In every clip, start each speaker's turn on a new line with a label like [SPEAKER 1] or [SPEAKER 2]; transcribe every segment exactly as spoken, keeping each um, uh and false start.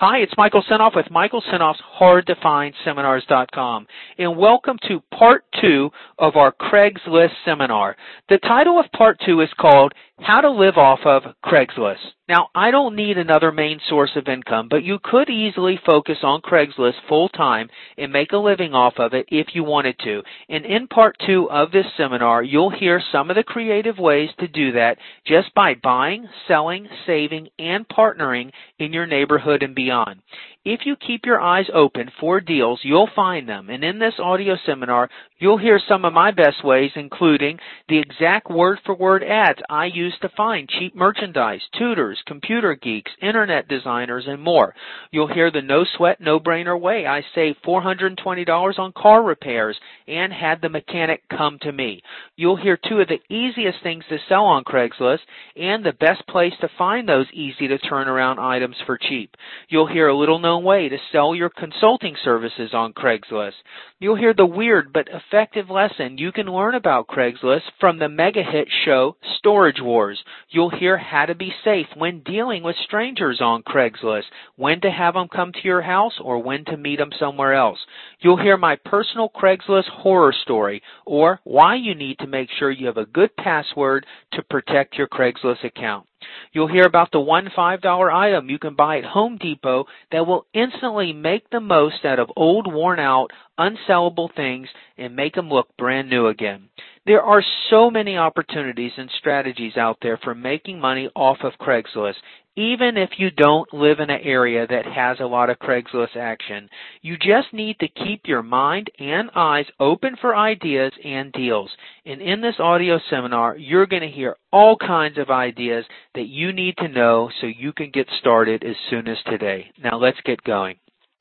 [SPEAKER 1] Hi, it's Michael Senoff with Michael Senoff's Hard to Find Seminars dot com, and welcome to part two of our Craigslist seminar. The title of part two is called How to Live Off of Craigslist. Now, I don't need another main source of income, but you could easily focus on Craigslist full-time and make a living off of it if you wanted to. And in part two of this seminar, you'll hear some of the creative ways to do that just by buying, selling, saving, and partnering in your neighborhood and beyond. If you keep your eyes open for deals, you'll find them. And in this audio seminar, you'll hear some of my best ways, including the exact word-for-word ads I use to find cheap merchandise, tutors, computer geeks, internet designers, and more. You'll hear the no-sweat, no-brainer way I saved four hundred twenty dollars on car repairs and had the mechanic come to me. You'll hear two of the easiest things to sell on Craigslist and the best place to find those easy-to-turn-around items for cheap. You'll hear a little-known way to sell your consulting services on Craigslist. You'll hear the weird but effective lesson you can learn about Craigslist from the mega hit show Storage Wars. You'll hear how to be safe when dealing with strangers on Craigslist, when to have them come to your house or when to meet them somewhere else. You'll hear my personal Craigslist horror story, or why you need to make sure you have a good password to protect your Craigslist account. You'll hear about the one five dollar item you can buy at Home Depot that will instantly make the most out of old, worn-out, unsellable things and make them look brand new again. There are so many opportunities and strategies out there for making money off of Craigslist. Even if you don't live in an area that has a lot of Craigslist action, you just need to keep your mind and eyes open for ideas and deals. And in this audio seminar, you're going to hear all kinds of ideas that you need to know so you can get started as soon as today. Now let's get going.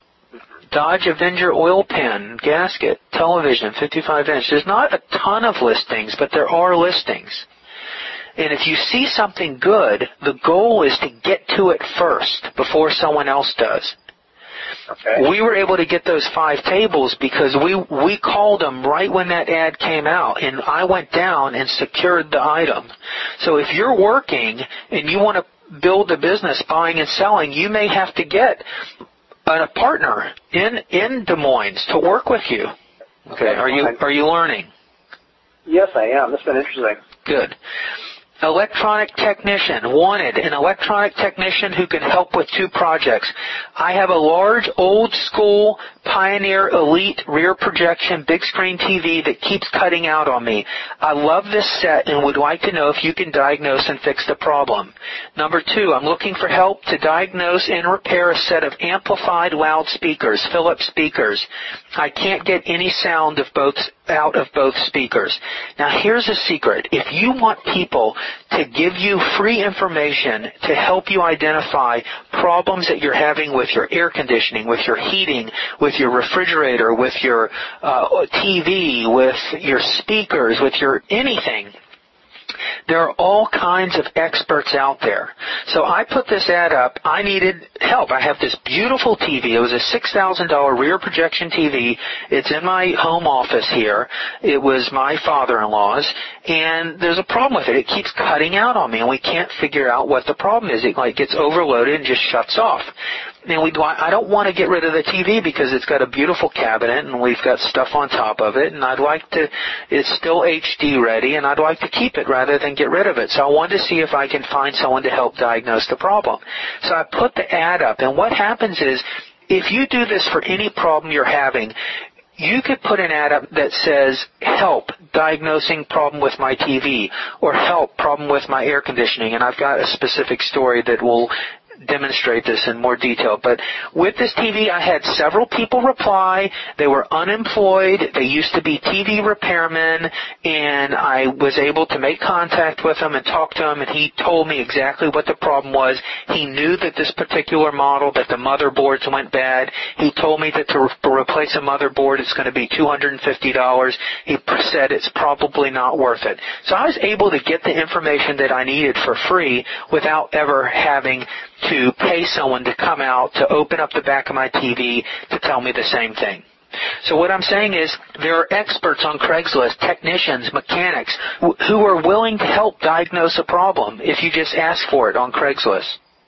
[SPEAKER 1] Dodge Avenger oil pan, gasket, television, fifty-five inch. There's not a ton of listings, but there are listings. And if you see something good, the goal is to get to it first before someone else does. Okay. We were able to get those five tables because we we called them right when that ad came out, and I went down and secured the item. So if you're working and you want to build a business buying and selling, you may have to get a partner in in Des Moines to work with you. Okay, are you are you learning?
[SPEAKER 2] Yes, I am. That's been interesting.
[SPEAKER 1] Good. Electronic technician, wanted, an electronic technician who can help with two projects. I have a large, old-school, Pioneer Elite rear projection big screen T V that keeps cutting out on me. I love this set and would like to know if you can diagnose and fix the problem. Number two, I'm looking for help to diagnose and repair a set of amplified loudspeakers, Philips speakers. I can't get any sound of both out of both speakers. Now here's a secret. If you want people to give you free information to help you identify problems that you're having with your air conditioning, with your heating, with your refrigerator, with your uh, T V, with your speakers, with your anything, there are all kinds of experts out there. So I put this ad up. I needed help. I have this beautiful T V. It was a six thousand dollars rear projection T V. It's in my home office here. It was my father-in-law's, and there's a problem with it. It keeps cutting out on me, and we can't figure out what the problem is. It like gets overloaded and just shuts off. And we, I don't want to get rid of the T V because it's got a beautiful cabinet and we've got stuff on top of it, and I'd like to, it's still H D ready, and I'd like to keep it rather than get rid of it. So I wanted to see if I can find someone to help diagnose the problem. So I put the ad up, and what happens is if you do this for any problem you're having, you could put an ad up that says, help diagnosing problem with my T V, or help problem with my air conditioning, and I've got a specific story that will demonstrate this in more detail. But with this T V, I had several people reply. They were unemployed. They used to be T V repairmen, and I was able to make contact with them and talk to him, and he told me exactly what the problem was. He knew that this particular model, that the motherboards went bad. He told me that to re- replace a motherboard, it's going to be two hundred fifty dollars. He said it's probably not worth it. So I was able to get the information that I needed for free without ever having to pay someone to come out to open up the back of my T V to tell me the same thing. So what I'm saying is there are experts on Craigslist, technicians, mechanics, who are willing to help diagnose a problem if you just ask for it on Craigslist.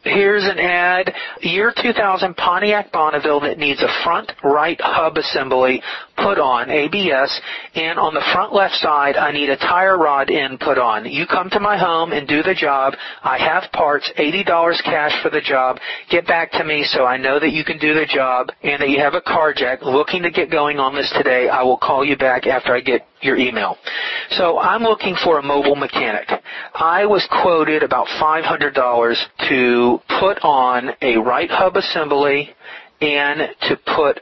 [SPEAKER 1] Here's an ad, year two thousand Pontiac Bonneville that needs a front right hub assembly put on, A B S, and on the front left side I need a tire rod end put on. You come to my home and do the job. I have parts, eighty dollars cash for the job. Get back to me so I know that you can do the job and that you have a car jack. Looking to get going on this today. I will call you back after I get your email. So I'm looking for a mobile mechanic. I was quoted about five hundred dollars to put on a right hub assembly and to put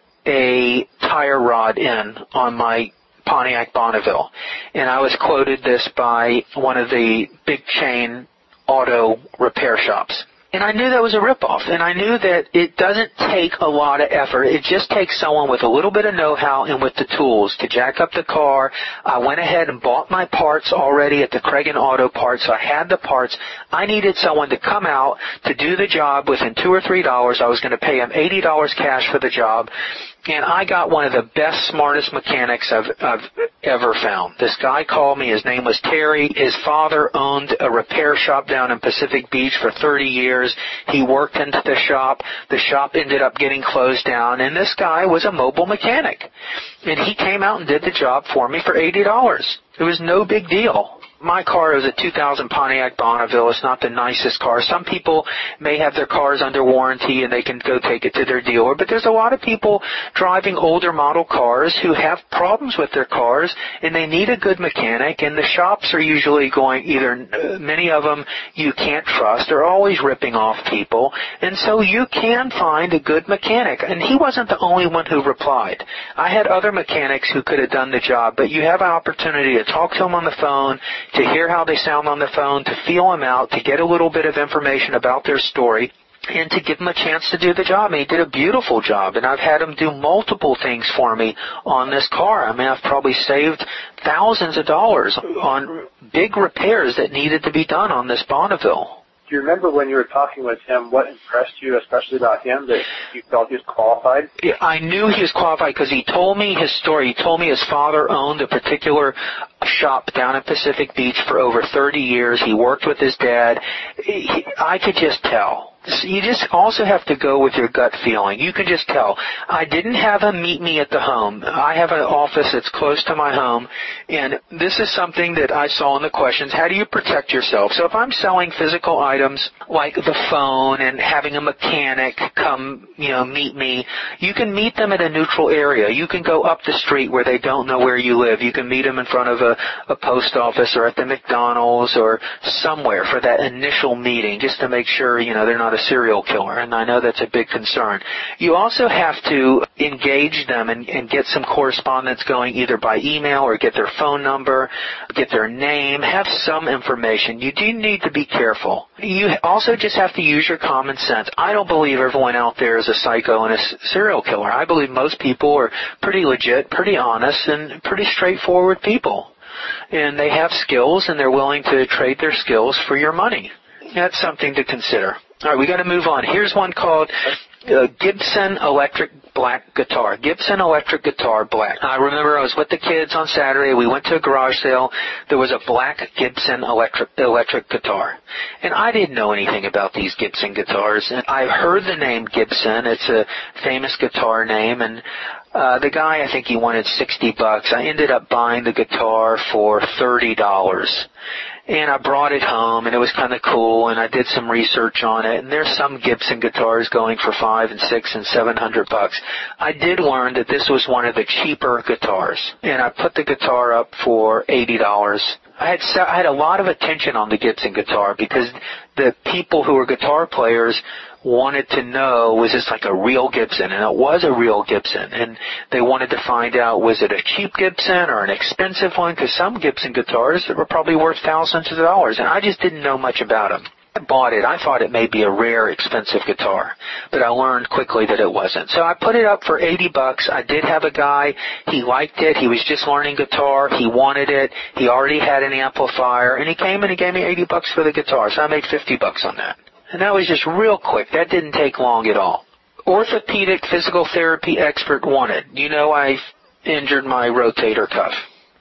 [SPEAKER 1] a tire rod in on my Pontiac Bonneville. And I was quoted this by one of the big chain auto repair shops. And I knew that was a ripoff, and I knew that it doesn't take a lot of effort. It just takes someone with a little bit of know-how and with the tools to jack up the car. I went ahead and bought my parts already at the Craig and Auto Parts, so I had the parts. I needed someone to come out to do the job within two or three dollars. I was going to pay him eighty dollars cash for the job. And I got one of the best, smartest mechanics I've, I've ever found. This guy called me. His name was Terry. His father owned a repair shop down in Pacific Beach for thirty years. He worked into the shop. The shop ended up getting closed down, and this guy was a mobile mechanic. And he came out and did the job for me for eighty dollars. It was no big deal. My car is a two thousand Pontiac Bonneville. It's not the nicest car. Some people may have their cars under warranty and they can go take it to their dealer, but there's a lot of people driving older model cars who have problems with their cars and they need a good mechanic, and the shops are usually going either, uh, many of them you can't trust. They're always ripping off people, and so you can find a good mechanic. And he wasn't the only one who replied. I had other mechanics who could have done the job, but you have an opportunity to talk to them on the phone, to hear how they sound on the phone, to feel them out, to get a little bit of information about their story, and to give him a chance to do the job. And he did a beautiful job, and I've had him do multiple things for me on this car. I mean, I've probably saved thousands of dollars on big repairs that needed to be done on this Bonneville.
[SPEAKER 2] Do you remember when you were talking with him, what impressed you especially about him, that you felt he was qualified?
[SPEAKER 1] Yeah, I knew he was qualified because he told me his story. He told me his father owned a particular shop down in Pacific Beach for over thirty years. He worked with his dad. He, I could just tell. You just also have to go with your gut feeling. You can just tell. I didn't have him meet me at the home. I have an office that's close to my home, and this is something that I saw in the questions. How do you protect yourself? So if I'm selling physical items like the phone and having a mechanic come, you know, meet me, you can meet them at a neutral area. You can go up the street where they don't know where you live. You can meet them in front of a, a post office or at the McDonald's or somewhere for that initial meeting, just to make sure, you know, they're not a serial killer, and I know that's a big concern. You also have to engage them and, and get some correspondence going either by email or get their phone number, get their name, have some information. You do need to be careful. You also just have to use your common sense. I don't believe everyone out there is a psycho and a serial killer. I believe most people are pretty legit, pretty honest, and pretty straightforward people. And they have skills, and they're willing to trade their skills for your money. That's something to consider. All right, we got to move on. Here's one called uh, Gibson Electric Black Guitar. Gibson Electric Guitar Black. I remember I was with the kids on Saturday. We went to a garage sale. There was a black Gibson electric electric guitar. And I didn't know anything about these Gibson guitars. And I heard the name Gibson. It's a famous guitar name. And uh, the guy, I think he wanted sixty bucks. I ended up buying the guitar for thirty dollars. And I brought it home, and it was kind of cool, and I did some research on it, and there's some Gibson guitars going for five and six and seven hundred bucks. I did learn that this was one of the cheaper guitars, and I put the guitar up for eighty dollars. I had I had a lot of attention on the Gibson guitar because the people who were guitar players wanted to know, was this like a real Gibson? And it was a real Gibson. And they wanted to find out, was it a cheap Gibson or an expensive one? Because some Gibson guitars were probably worth thousands of dollars. And I just didn't know much about them. I bought it. I thought it may be a rare, expensive guitar. But I learned quickly that it wasn't. So I put it up for eighty bucks. I did have a guy. He liked it. He was just learning guitar. He wanted it. He already had an amplifier. And he came and he gave me eighty bucks for the guitar. So I made fifty bucks on that. And that was just real quick. That didn't take long at all. Orthopedic physical therapy expert wanted. You know, I injured my rotator cuff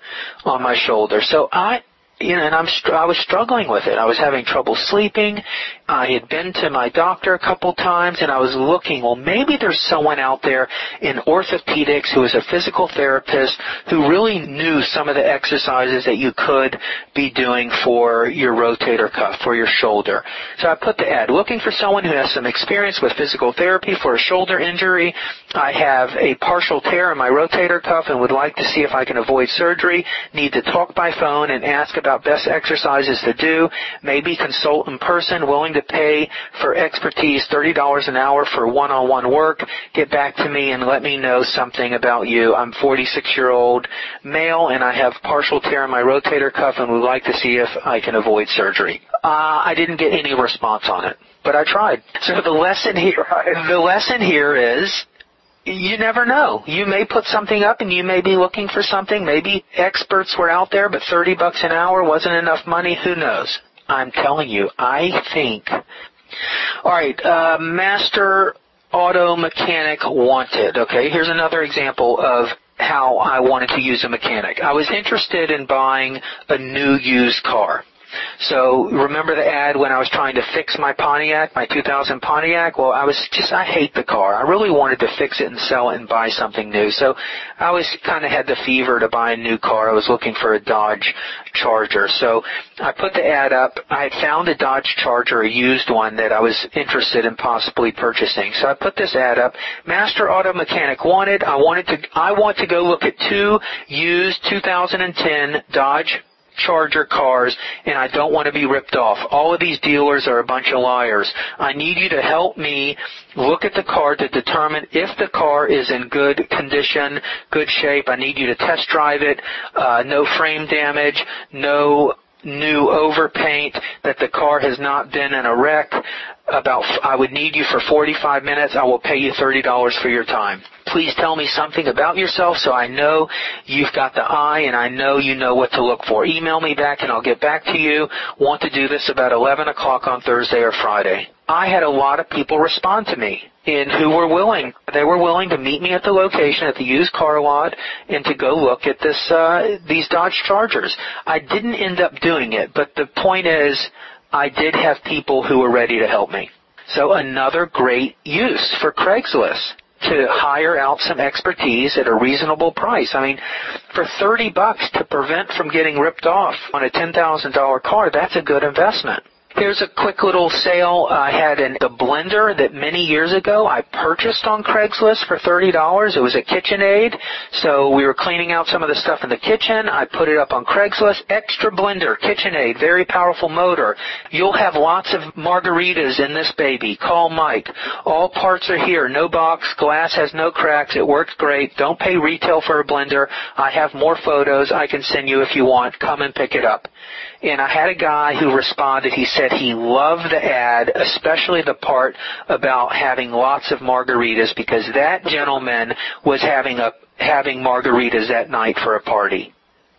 [SPEAKER 1] on my shoulder. So I, you know, and I'm, I was struggling with it. I was having trouble sleeping. I had been to my doctor a couple times, and I was looking, well, maybe there's someone out there in orthopedics who is a physical therapist who really knew some of the exercises that you could be doing for your rotator cuff, for your shoulder. So I put the ad, looking for someone who has some experience with physical therapy for a shoulder injury. I have a partial tear in my rotator cuff and would like to see if I can avoid surgery. Need to talk by phone and ask about best exercises to do. Maybe consult in person, willing to pay for expertise, thirty dollars an hour for one-on-one work. Get back to me and let me know something about you. I'm forty-six-year-old male, and I have partial tear in my rotator cuff and would like to see if I can avoid surgery. Uh, I didn't get any response on it, but I tried. So the lesson here, the lesson here is, you never know. You may put something up and you may be looking for something. Maybe experts were out there, but thirty bucks an hour wasn't enough money. Who knows? I'm telling you, I think. All right, uh, Master Auto Mechanic Wanted. Okay, here's another example of how I wanted to use a mechanic. I was interested in buying a new used car. So remember the ad when I was trying to fix my Pontiac, my two thousand Pontiac? Well, I was just, I hate the car. I really wanted to fix it and sell it and buy something new. So I was kind of had the fever to buy a new car. I was looking for a Dodge Charger. So I put the ad up. I had found a Dodge Charger, a used one that I was interested in possibly purchasing. So I put this ad up. Master Auto Mechanic Wanted. I wanted to, I want to go look at two used two thousand ten Dodge Charger cars, and I don't want to be ripped off. All of these dealers are a bunch of liars. I need you to help me look at the car to determine if the car is in good condition, good shape. I need you to test drive it, uh, no frame damage, no new overpaint, that the car has not been in a wreck. About, I would need you for forty-five minutes. I will pay you thirty dollars for your time. Please tell me something about yourself so I know you've got the eye and I know you know what to look for. Email me back and I'll get back to you. Want to do this about eleven o'clock on Thursday or Friday. I had a lot of people respond to me and who were willing. They were willing to meet me at the location at the used car lot and to go look at this uh, these Dodge Chargers. I didn't end up doing it, but the point is, I did have people who were ready to help me. So another great use for Craigslist, to hire out some expertise at a reasonable price. I mean, for thirty bucks to prevent from getting ripped off on a ten thousand dollars car, that's a good investment. Here's a quick little sale. I had an, a blender that many years ago I purchased on Craigslist for thirty dollars. It was a KitchenAid. So we were cleaning out some of the stuff in the kitchen. I put it up on Craigslist. Extra blender, KitchenAid, very powerful motor. You'll have lots of margaritas in this baby. Call Mike. All parts are here. No box. Glass has no cracks. It works great. Don't pay retail for a blender. I have more photos I can send you if you want. Come and pick it up. And I had a guy who responded. He said he loved the ad, especially the part about having lots of margaritas, because that gentleman was having a having margaritas that night for a party.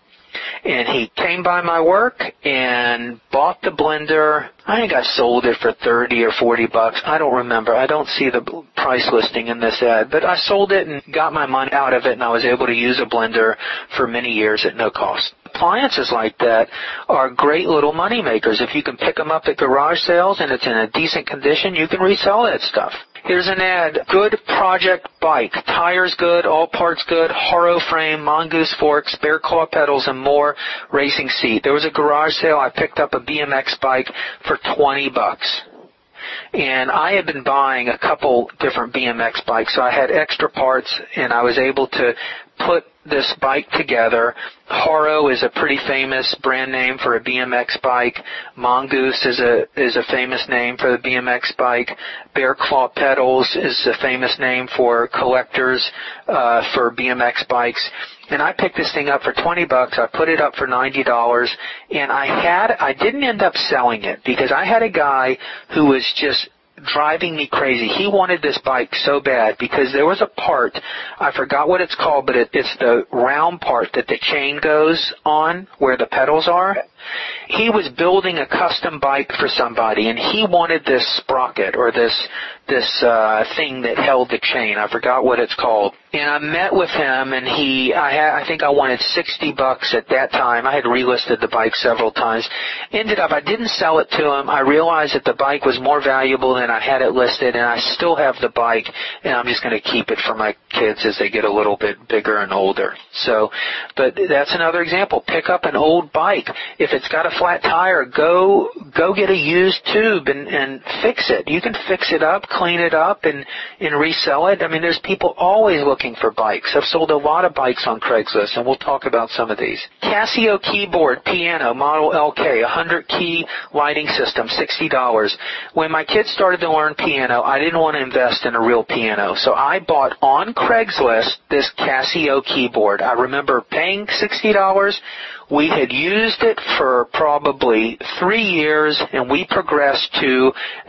[SPEAKER 1] And he came by my work and bought the blender. I think I sold it for thirty or forty bucks. I don't remember. I don't see the price listing in this ad. But I sold it and got my money out of it, and I was able to use a blender for many years at no cost. Appliances like that are great little money makers. If you can pick them up at garage sales and it's in a decent condition, you can resell that stuff. Here's an ad. Good project bike. Tires good, all parts good, Haro frame, mongoose forks, bear claw pedals, and more. Racing seat. There was a garage sale. I picked up a B M X bike for twenty bucks. And I had been buying a couple different B M X bikes, so I had extra parts, and I was able to put this bike together. Haro is a pretty famous brand name for a B M X bike. Mongoose is a is a famous name for the B M X bike. Bear Claw Pedals is a famous name for collectors uh, for B M X bikes. And I picked this thing up for twenty bucks. I put it up for ninety dollars, and I had I didn't end up selling it because I had a guy who was just driving me crazy. He wanted this bike so bad because there was a part, I forgot what it's called, but it, it's the round part that the chain goes on where the pedals are. He was building a custom bike for somebody, and he wanted this sprocket or this this uh, thing that held the chain. I forgot what it's called. And I met with him, and he, I, had, I think I wanted sixty bucks at that time. I had relisted the bike several times. Ended up, I didn't sell it to him. I realized that the bike was more valuable than I had it listed, and I still have the bike, and I'm just going to keep it for my kids as they get a little bit bigger and older. So, but that's another example. Pick up an old bike. If it's got a flat tire, go go get a used tube and, and fix it. You can fix it up, clean it up, and, and resell it. I mean, there's people always looking for bikes. I've sold a lot of bikes on Craigslist, and we'll talk about some of these. Casio keyboard piano model L K, one hundred key lighting system, sixty dollars. When my kids started to learn piano, I didn't want to invest in a real piano, so I bought on Craigslist this Casio keyboard. I remember paying sixty dollars. We had used it for probably three years, and we progressed to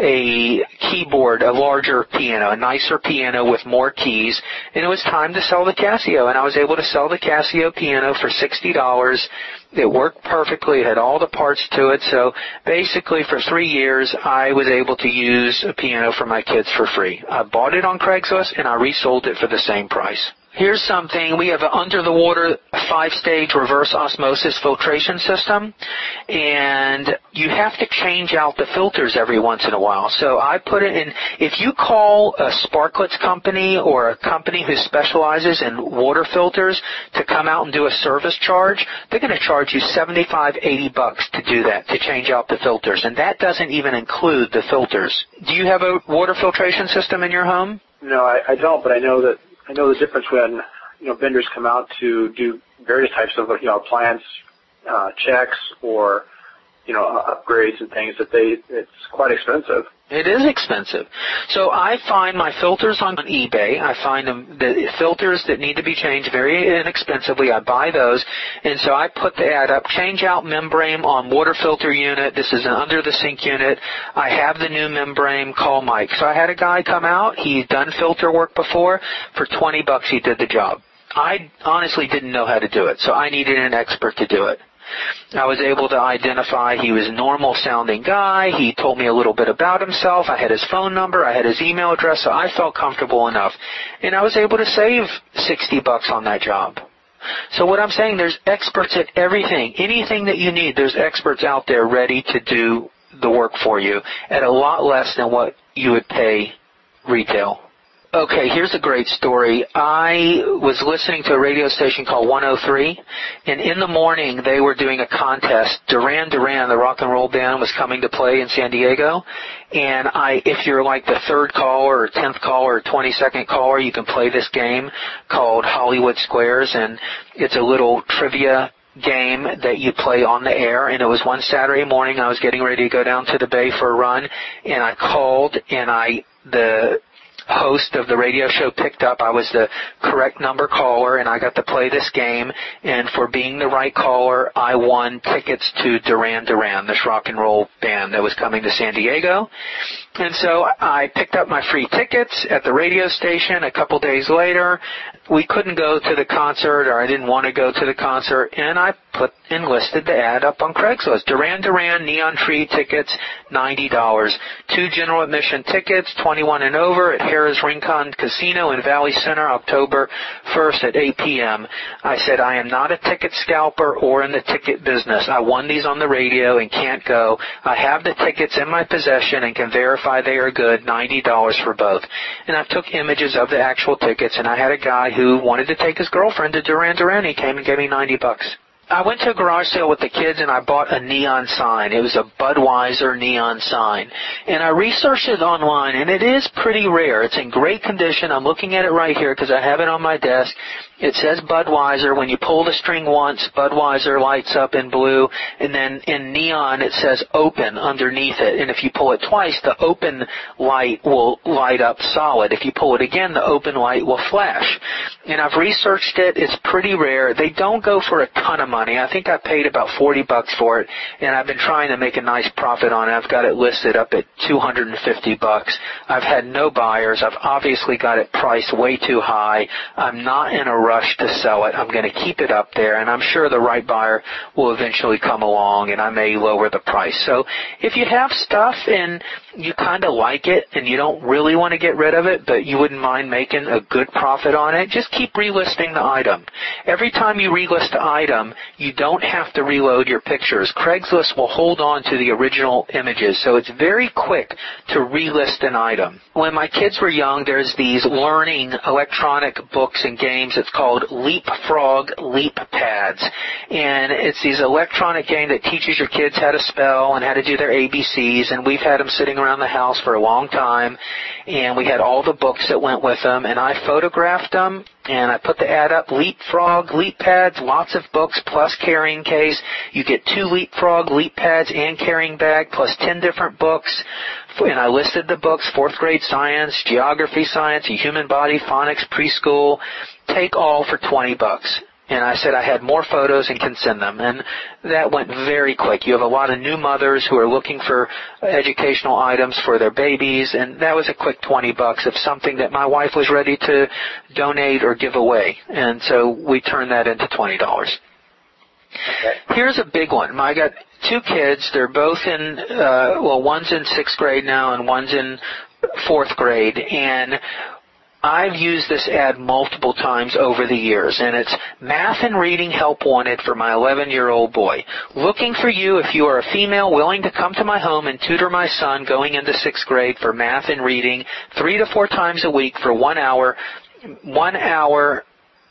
[SPEAKER 1] a keyboard, a larger piano, a nicer piano with more keys, and it was time to sell the Casio, and I was able to sell the Casio piano for sixty dollars. It worked perfectly. It had all the parts to it, so basically for three years, I was able to use a piano for my kids for free. I bought it on Craigslist, and I resold it for the same price. Here's something. We have an under-the-water five-stage reverse osmosis filtration system, and you have to change out the filters every once in a while. So I put it in. If you call a Sparklets company or a company who specializes in water filters to come out and do a service charge, they're going to charge you seventy-five, eighty bucks to do that, to change out the filters, and that doesn't even include the filters. Do you have a water filtration system in your home?
[SPEAKER 2] No, I, I don't, but I know that I know the difference when, you know, vendors come out to do various types of, you know, appliance uh, checks or, you know, uh, upgrades and things that they, it's quite expensive.
[SPEAKER 1] It is expensive. So I find my filters on eBay. I find them, the filters that need to be changed very inexpensively. I buy those. And so I put the ad up, change out membrane on water filter unit. This is an under the sink unit. I have the new membrane, call Mike. So I had a guy come out. He's done filter work before. For twenty bucks he did the job. I honestly didn't know how to do it, so I needed an expert to do it. I was able to identify he was a normal-sounding guy. He told me a little bit about himself. I had his phone number. I had his email address, so I felt comfortable enough. And I was able to save sixty bucks on that job. So what I'm saying, there's experts at everything. Anything that you need, there's experts out there ready to do the work for you at a lot less than what you would pay retail. Okay, here's a great story. I was listening to a radio station called one oh three, and in the morning they were doing a contest. Duran Duran, the rock and roll band, was coming to play in San Diego, and I, if you're like the third caller or tenth caller or twenty-second caller, you can play this game called Hollywood Squares, and it's a little trivia game that you play on the air. And it was one Saturday morning. I was getting ready to go down to the bay for a run, and I called, and I the host of the radio show picked up. I was the correct number caller, and I got to play this game. And for being the right caller, I won tickets to Duran Duran, this rock and roll band that was coming to San Diego. And so I picked up my free tickets at the radio station. A couple days later, we couldn't go to the concert, or I didn't want to go to the concert, and I put enlisted the ad up on Craigslist. Duran Duran Neon Tree tickets, ninety dollars. Two general admission tickets, twenty-one and over, at Harrah's Rincon Casino in Valley Center, October first at eight p.m. I said, I am not a ticket scalper or in the ticket business. I won these on the radio and can't go. I have the tickets in my possession and can verify they are good, ninety dollars for both. And I took images of the actual tickets, and I had a guy who wanted to take his girlfriend to Duran Duran. He came and gave me ninety bucks. I went to a garage sale with the kids, and I bought a neon sign. It was a Budweiser neon sign. And I researched it online, and it is pretty rare. It's in great condition. I'm looking at it right here because I have it on my desk. It says Budweiser. When you pull the string once, Budweiser lights up in blue, and then in neon it says open underneath it. And if you pull it twice, the open light will light up solid. If you pull it again, the open light will flash. and I've researched it. It's pretty rare. They don't go for a ton of money. I think I paid about forty bucks for it, and I've been trying to make a nice profit on it. I've got it listed up at two hundred fifty bucks. I've had no buyers. I've obviously got it priced way too high. I'm not in a rush to sell it. I'm going to keep it up there, and I'm sure the right buyer will eventually come along, and I may lower the price. So if you have stuff and you kind of like it and you don't really want to get rid of it, but you wouldn't mind making a good profit on it, just keep relisting the item. Every time you relist the item, you don't have to reload your pictures. Craigslist will hold on to the original images, so it's very quick to relist an item. When my kids were young, there's these learning electronic books and games. It's called Leapfrog Leap Pads, and it's these electronic game that teaches your kids how to spell and how to do their A B Cs, and we've had them sitting around the house for a long time, and we had all the books that went with them, and I photographed them, and I put the ad up, Leapfrog Leap Pads, lots of books plus carrying case. You get two Leapfrog Leap Pads and carrying bag plus ten different books, and I listed the books, fourth grade science, geography science, a human body, phonics, preschool, take all for twenty bucks. And I said I had more photos and can send them. And that went very quick. You have a lot of new mothers who are looking for educational items for their babies, and that was a quick twenty bucks of something that my wife was ready to donate or give away. And so we turned that into twenty dollars. Okay. Here's a big one. I got two kids. They're both in, uh, well, one's in sixth grade now and one's in fourth grade. And I've used this ad multiple times over the years, and it's math and reading help wanted for my eleven-year-old boy. Looking for you if you are a female willing to come to my home and tutor my son going into sixth grade for math and reading three to four times a week for one hour, one hour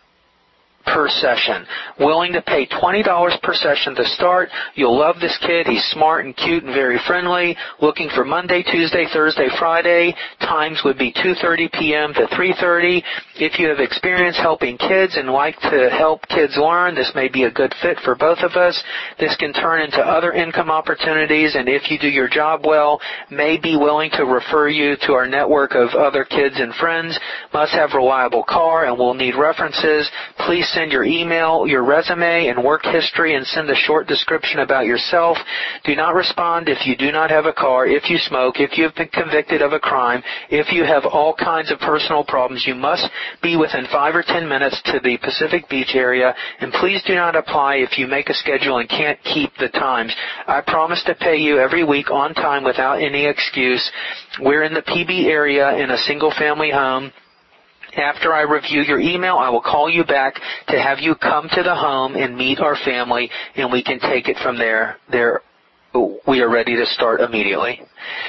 [SPEAKER 1] per session. Willing to pay twenty dollars per session to start. You'll love this kid. He's smart and cute and very friendly. Looking for Monday, Tuesday, Thursday, Friday. Times would be two thirty p.m. to three thirty. If you have experience helping kids and like to help kids learn, this may be a good fit for both of us. This can turn into other income opportunities, and if you do your job well, may be willing to refer you to our network of other kids and friends. Must have reliable car and will need references. Please send your email, your resume, and work history, and send a short description about yourself. Do not respond if you do not have a car, if you smoke, if you have been convicted of a crime, if you have all kinds of personal problems. You must be within five or ten minutes to the Pacific Beach area, and please do not apply if you make a schedule and can't keep the times. I promise to pay you every week on time without any excuse. We're in the P B area in a single-family home. After I review your email, I will call you back to have you come to the home and meet our family, and we can take it from there. There, we are ready to start immediately.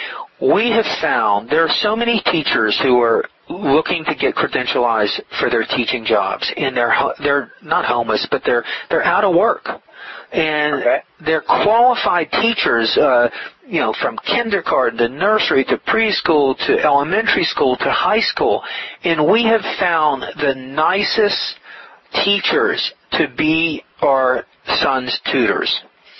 [SPEAKER 1] We have found there are so many teachers who are looking to get credentialized for their teaching jobs, and they're they're not homeless, but they're they're out of work. And okay. They're qualified teachers, uh, you know, from kindergarten to nursery to preschool to elementary school to high school. And we have found the nicest teachers to be our sons' tutors.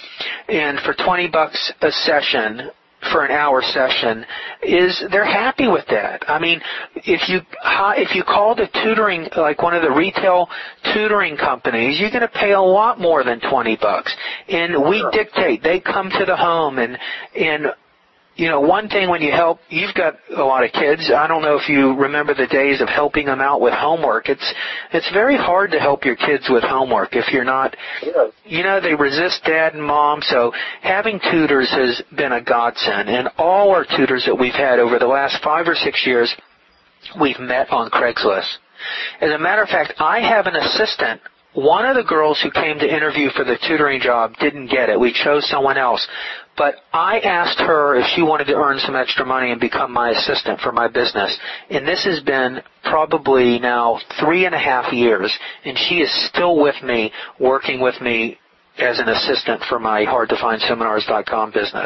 [SPEAKER 1] And for twenty bucks a session, for an hour session, is they're happy with that. I mean, if you if you call the tutoring, like one of the retail tutoring companies, you're going to pay a lot more than twenty bucks. And we dictate. They come to the home, and and you know, one thing when you help, you've got a lot of kids. I don't know if you remember the days of helping them out with homework. It's it's very hard to help your kids with homework if you're not, you know, they resist dad and mom. So having tutors has been a godsend. And all our tutors that we've had over the last five or six years, we've met on Craigslist. As a matter of fact, I have an assistant. One of the girls who came to interview for the tutoring job didn't get it. We chose someone else. But I asked her if she wanted to earn some extra money and become my assistant for my business. And this has been probably now three and a half years. And she is still with me, working with me as an assistant for my hard to find seminars dot com business.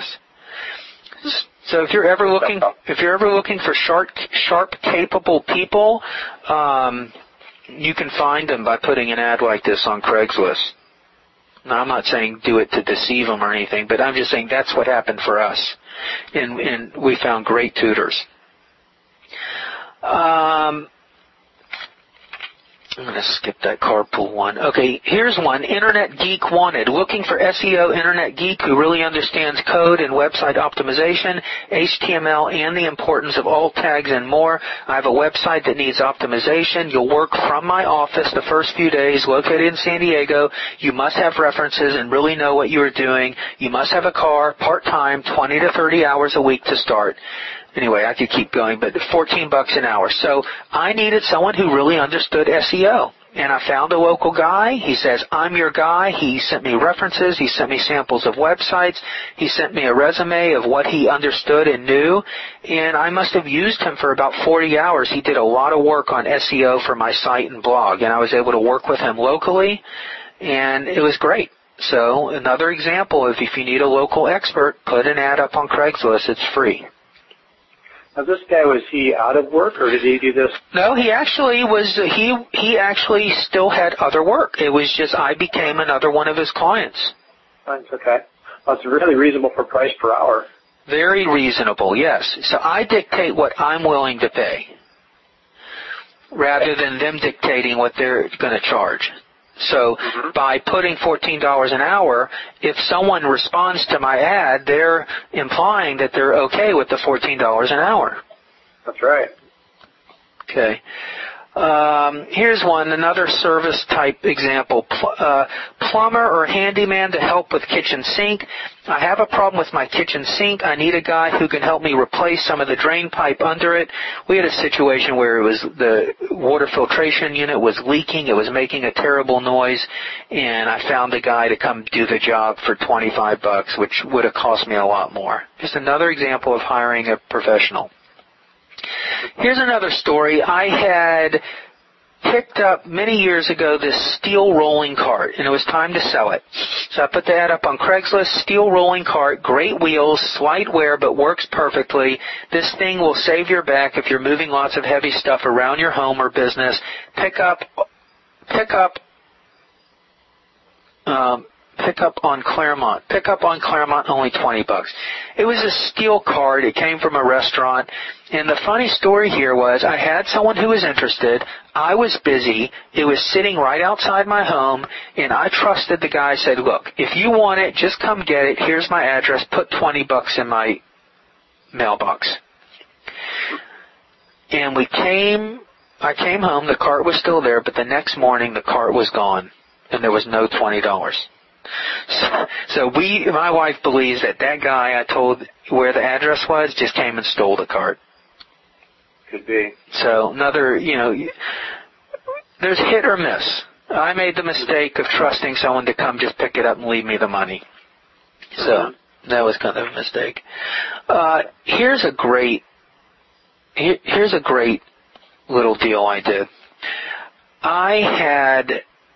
[SPEAKER 1] So if you're ever looking, if you're ever looking for sharp, sharp, capable people, um, you can find them by putting an ad like this on Craigslist. Now, I'm not saying do it to deceive them or anything, but I'm just saying that's what happened for us, and, and we found great tutors. Um, I'm going to skip that carpool one. Okay, here's one. Internet Geek Wanted. Looking for S E O Internet Geek who really understands code and website optimization, H T M L, and the importance of alt tags and more. I have a website that needs optimization. You'll work from my office the first few days, located in San Diego. You must have references and really know what you are doing. You must have a car, part-time, twenty to thirty hours a week to start. Anyway, I could keep going, but fourteen bucks an hour. So I needed someone who really understood S E O. And I found a local guy. He says, I'm your guy. He sent me references. He sent me samples of websites. He sent me a resume of what he understood and knew. And I must have used him for about forty hours. He did a lot of work on S E O for my site and blog. And I was able to work with him locally. And it was great. So another example of if you need a local expert, put an ad up on Craigslist. It's free.
[SPEAKER 2] Now, this guy, was he out of work, or did he do this?
[SPEAKER 1] No, he actually was, he he actually still had other work. It was just I became another one of his clients.
[SPEAKER 2] That's okay. Well, it's really reasonable for price per hour.
[SPEAKER 1] Very reasonable, yes. So I dictate what I'm willing to pay rather than them dictating what they're going to charge. So mm-hmm. by putting fourteen dollars an hour, if someone responds to my ad, they're implying that they're okay with the fourteen dollars an hour.
[SPEAKER 2] That's right.
[SPEAKER 1] Okay. Um, here's one, another service type example. Pl- uh, plumber or handyman to help with kitchen sink. I have a problem with my kitchen sink. I need a guy who can help me replace some of the drain pipe under it. We had a situation where it was the water filtration unit was leaking. It was making a terrible noise, and I found a guy to come do the job for twenty-five bucks, which would have cost me a lot more. Just another example of hiring a professional. Here's another story. I had picked up many years ago this steel rolling cart, and it was time to sell it. So I put the ad up on Craigslist, steel rolling cart, great wheels, slight wear, but works perfectly. This thing will save your back if you're moving lots of heavy stuff around your home or business. Pick up, pick up, um, Pick up on Claremont. Pick up on Claremont, only twenty bucks. It was a steel cart. It came from a restaurant. And the funny story here was I had someone who was interested. I was busy. It was sitting right outside my home, and I trusted the guy. Said, look, if you want it, just come get it. Here's my address. Put twenty bucks in my mailbox. And we came, I came home. The cart was still there, but the next morning the cart was gone, and there was no twenty dollars. So, so we, my wife believes that that guy I told where the address was just came and stole the cart.
[SPEAKER 2] Could be.
[SPEAKER 1] So another, you know, there's hit or miss. I made the mistake of trusting someone to come just pick it up and leave me the money. So mm-hmm. that was kind of a mistake. Uh, here's a great, here, here's a great little deal I did. I had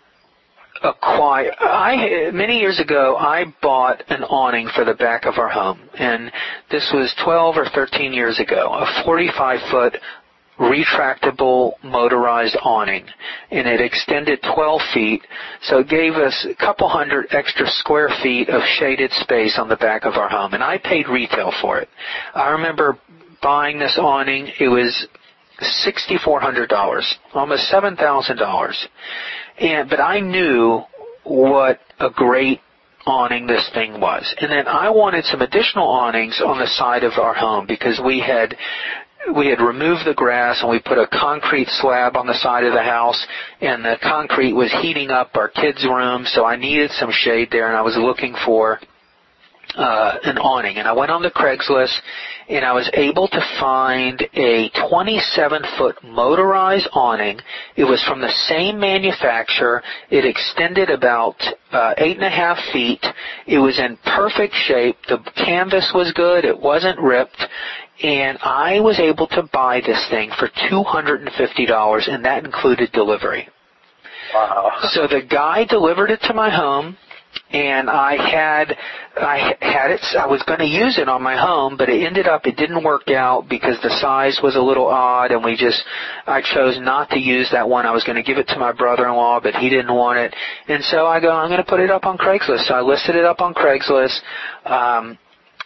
[SPEAKER 1] acquire. I many years ago I bought an awning for the back of our home, and this was twelve or thirteen years ago. A forty-five foot retractable motorized awning, and it extended twelve feet, so it gave us a couple hundred extra square feet of shaded space on the back of our home, and I paid retail for it. I remember buying this awning. It was six thousand four hundred dollars, almost seven thousand dollars. And, but I knew what a great awning this thing was. And then I wanted some additional awnings on the side of our home because we had we had removed the grass and we put a concrete slab on the side of the house, and the concrete was heating up our kids' room, so I needed some shade there, and I was looking for uh, an awning. And I went on the Craigslist, and I was able to find a twenty-seven foot motorized awning. It was from the same manufacturer. It extended about uh, eight and a half feet. It was in perfect shape. The canvas was good. It wasn't ripped. And I was able to buy this thing for two hundred fifty dollars, and that included delivery.
[SPEAKER 2] Wow.
[SPEAKER 1] So the guy delivered it to my home, and I had I had it. I was going to use it on my home, but it ended up it didn't work out because the size was a little odd, and we just I chose not to use that one. I was going to give it to my brother-in-law, but he didn't want it, and so I go, I'm going to put it up on Craigslist. So I listed it up on Craigslist. Um,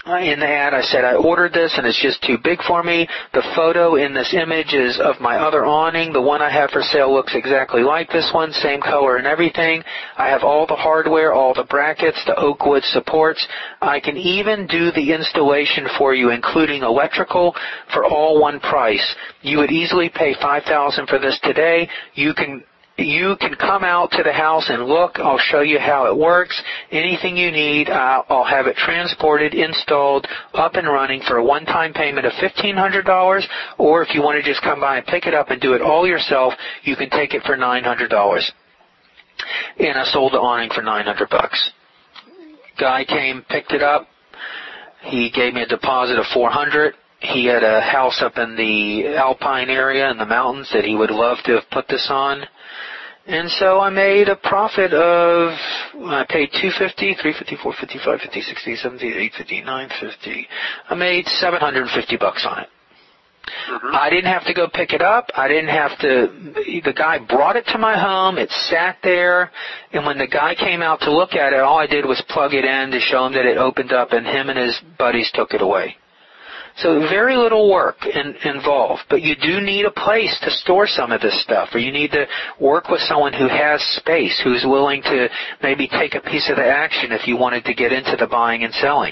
[SPEAKER 1] in the ad, I said I ordered this and it's just too big for me. The photo in this image is of my other awning. The one I have for sale looks exactly like this one, same color and everything. I have all the hardware, all the brackets, the oak wood supports. I can even do the installation for you, including electrical, for all one price. You would easily pay five thousand dollars for this today. You can You can come out to the house and look. I'll show you how it works. Anything you need, I'll have it transported, installed, up and running for a one-time payment of fifteen hundred dollars, or if you want to just come by and pick it up and do it all yourself, you can take it for nine hundred dollars. And I sold the awning for nine hundred bucks. Guy came, picked it up. He gave me a deposit of four hundred dollars. He had a house up in the Alpine area in the mountains that he would love to have put this on. And so I made a profit of, I paid two hundred fifty dollars, three hundred fifty dollars, four hundred fifty dollars, five hundred fifty dollars, six hundred fifty dollars, seven hundred fifty dollars, eight hundred fifty dollars, nine hundred fifty dollars. I made seven hundred fifty bucks on it. Mm-hmm. I didn't have to go pick it up. I didn't have to, the guy brought it to my home. It sat there. And when the guy came out to look at it, all I did was plug it in to show him that it opened up, and him and his buddies took it away. So very little work in, involved, but you do need a place to store some of this stuff, or you need to work with someone who has space, who's willing to maybe take a piece of the action if you wanted to get into the buying and selling.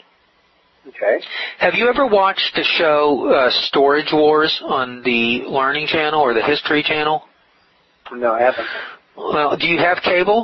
[SPEAKER 2] Okay.
[SPEAKER 1] Have you ever watched the show uh, Storage Wars on the Learning Channel or the History Channel?
[SPEAKER 2] No, I haven't.
[SPEAKER 1] Well, do you have cable?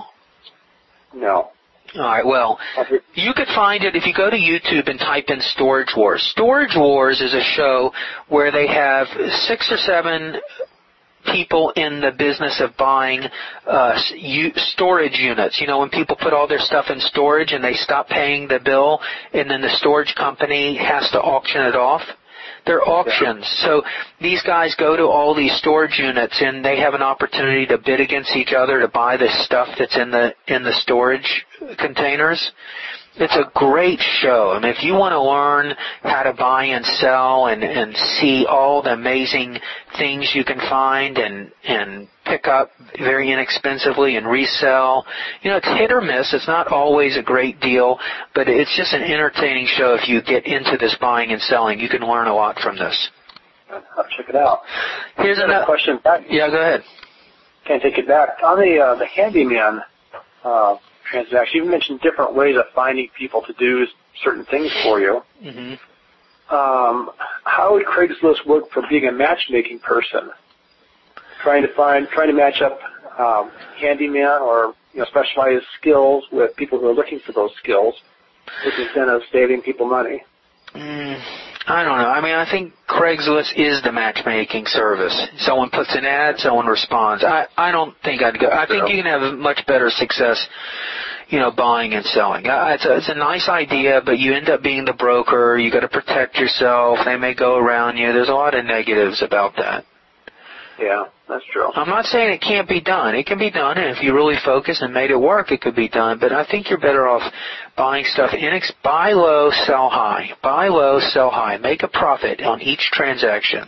[SPEAKER 2] No.
[SPEAKER 1] All right, well, you could find it if you go to YouTube and type in Storage Wars. Storage Wars is a show where they have six or seven people in the business of buying uh, storage units. You know, when people put all their stuff in storage and they stop paying the bill, and then the storage company has to auction it off. They're auctions. So these guys go to all these storage units, and they have an opportunity to bid against each other to buy the stuff that's in the in the storage containers. It's a great show. I mean, if you want to learn how to buy and sell and, and see all the amazing things you can find and, and pick up very inexpensively and resell, you know, it's hit or miss. It's not always a great deal, but it's just an entertaining show if you get into this buying and selling. You can learn a lot from this.
[SPEAKER 2] I'll check it out.
[SPEAKER 1] Here's another
[SPEAKER 2] question. Back.
[SPEAKER 1] Yeah, go ahead.
[SPEAKER 2] Can't take it back. On the, uh, the handyman uh transaction, you mentioned different ways of finding people to do certain things for you. Mm-hmm. Um, how would Craigslist work for being a matchmaking person? Trying to find, trying to match up um, handyman or you know specialized skills with people who are looking for those skills, with the intent of saving people money.
[SPEAKER 1] Mm, I don't know. I mean, I think Craigslist is the matchmaking service. Someone puts an ad, someone responds. I, I don't think I'd go. I think you can have much better success, you know, buying and selling. It's a, it's a nice idea, but you end up being the broker. You got to protect yourself. They may go around you. There's a lot of negatives about that.
[SPEAKER 2] Yeah, that's true.
[SPEAKER 1] I'm not saying it can't be done. It can be done, and if you really focus and made it work, it could be done. But I think you're better off buying stuff. Inex- buy low, sell high. Buy low, sell high. Make a profit on each transaction.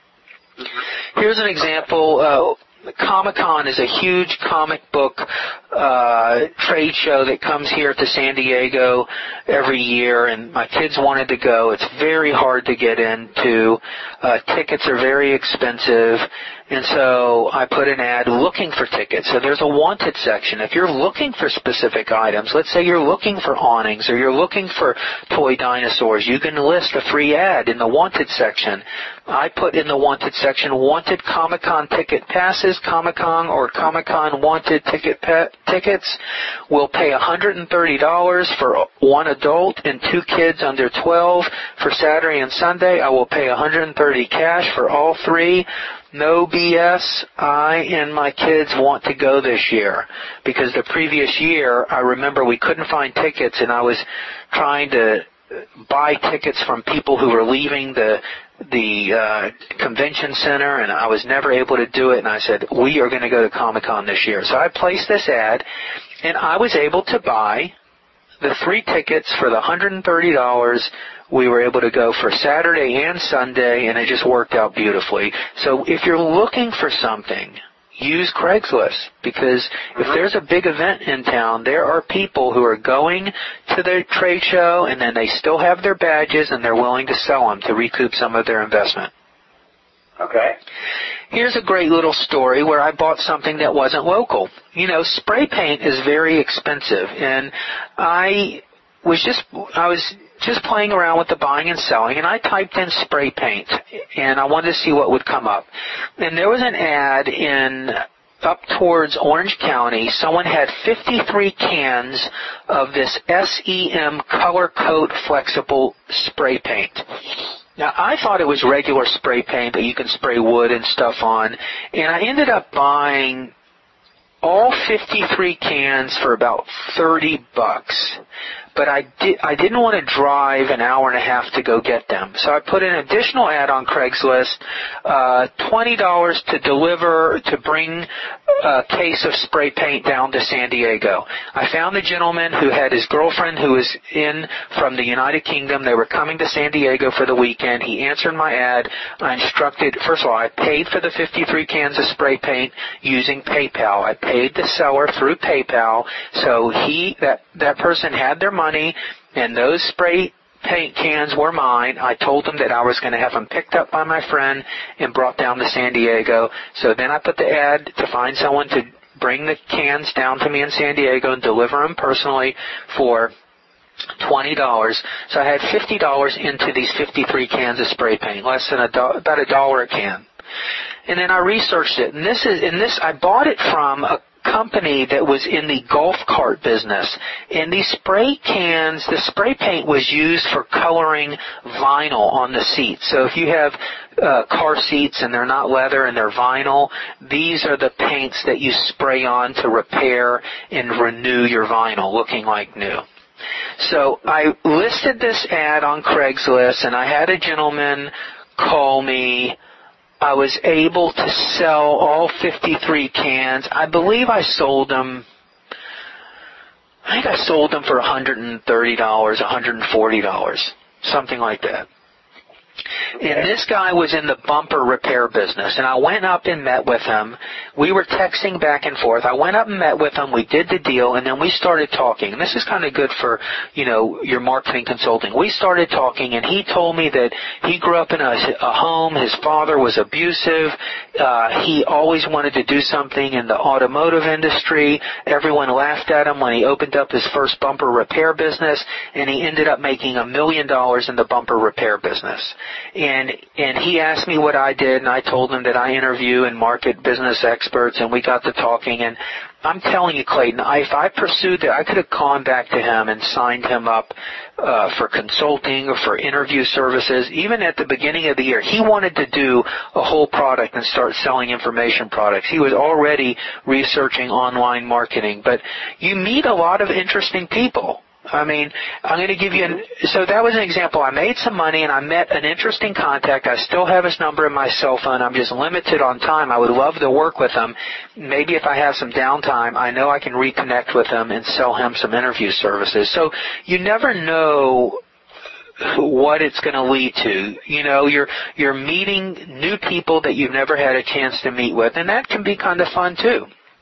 [SPEAKER 1] Mm-hmm. Here's an example. Uh, Comic-Con is a huge comic book uh, trade show that comes here to San Diego every year, and my kids wanted to go. It's very hard to get into. Uh, tickets are very expensive, and so I put an ad looking for tickets. So there's a wanted section. If you're looking for specific items, let's say you're looking for awnings or you're looking for toy dinosaurs, you can list a free ad in the wanted section. I put in the wanted section wanted Comic-Con ticket passes, Comic-Con or Comic-Con wanted ticket pa- tickets. Will pay one hundred thirty dollars for one adult and two kids under twelve. For Saturday and Sunday, I will pay one hundred thirty dollars cash for all three. No B S. I and my kids want to go this year because the previous year, I remember we couldn't find tickets, and I was trying to buy tickets from people who were leaving the the uh, convention center, and I was never able to do it. And I said, we are going to go to Comic-Con this year. So I placed this ad, and I was able to buy the three tickets for the one hundred thirty dollars. We were able to go for Saturday and Sunday, and it just worked out beautifully. So if you're looking for something, use Craigslist, because if there's a big event in town, there are people who are going to the trade show and then they still have their badges and they're willing to sell them to recoup some of their investment.
[SPEAKER 2] Okay.
[SPEAKER 1] Here's a great little story where I bought something that wasn't local. You know, spray paint is very expensive, and I was just I was just playing around with the buying and selling, and I typed in spray paint, and I wanted to see what would come up. And there was an ad in up towards Orange County. Someone had fifty-three cans of this S E M Color Coat Flexible Spray Paint. Now, I thought it was regular spray paint that you can spray wood and stuff on, and I ended up buying all fifty-three cans for about thirty bucks. But I, did, I didn't want to drive an hour and a half to go get them. So I put an additional ad on Craigslist, uh, twenty dollars to deliver, to bring a case of spray paint down to San Diego. I found a gentleman who had his girlfriend who was in from the United Kingdom. They were coming to San Diego for the weekend. He answered my ad. I instructed, first of all, I paid for the fifty-three cans of spray paint using PayPal. I paid the seller through PayPal. So he, that, that person had their money. And those spray paint cans were mine. I told them that I was going to have them picked up by my friend and brought down to San Diego. So then I put the ad to find someone to bring the cans down to me in San Diego and deliver them personally for twenty dollars. So I had fifty dollars into these fifty-three cans of spray paint, less than a do- about a dollar a can. And then I researched it, and this is, and this I bought it from a company that was in the golf cart business. And these spray cans, the spray paint was used for coloring vinyl on the seats. So if you have uh, car seats and they're not leather and they're vinyl, these are the paints that you spray on to repair and renew your vinyl looking like new. So I listed this ad on Craigslist, and I had a gentleman call me. I was able to sell all fifty-three cans. I believe I sold them, I think I sold them for one hundred thirty dollars, one hundred forty dollars, something like that. And this guy was in the bumper repair business, and I went up and met with him. We were texting back and forth. I went up and met with him. We did the deal, and then we started talking. And this is kind of good for, you know, your marketing consulting. We started talking, and he told me that he grew up in a, a home. His father was abusive. Uh, he always wanted to do something in the automotive industry. Everyone laughed at him when he opened up his first bumper repair business, and he ended up making a million dollars in the bumper repair business. And and he asked me what I did, and I told him that I interview and market business experts, and we got to talking. And I'm telling you, Clayton, I, if I pursued that, I could have gone back to him and signed him up uh, for consulting or for interview services. Even at the beginning of the year, he wanted to do a whole product and start selling information products. He was already researching online marketing. But you meet a lot of interesting people. I mean, I'm going to give you an, so that was an example. I made some money and I met an interesting contact. I still have his number in my cell phone. I'm just limited on time. I would love to work with him. Maybe if I have some downtime, I know I can reconnect with him and sell him some interview services. So you never know what it's going to lead to. You know, you're, you're meeting new people that you've never had a chance to meet with, and that can be kind of fun too.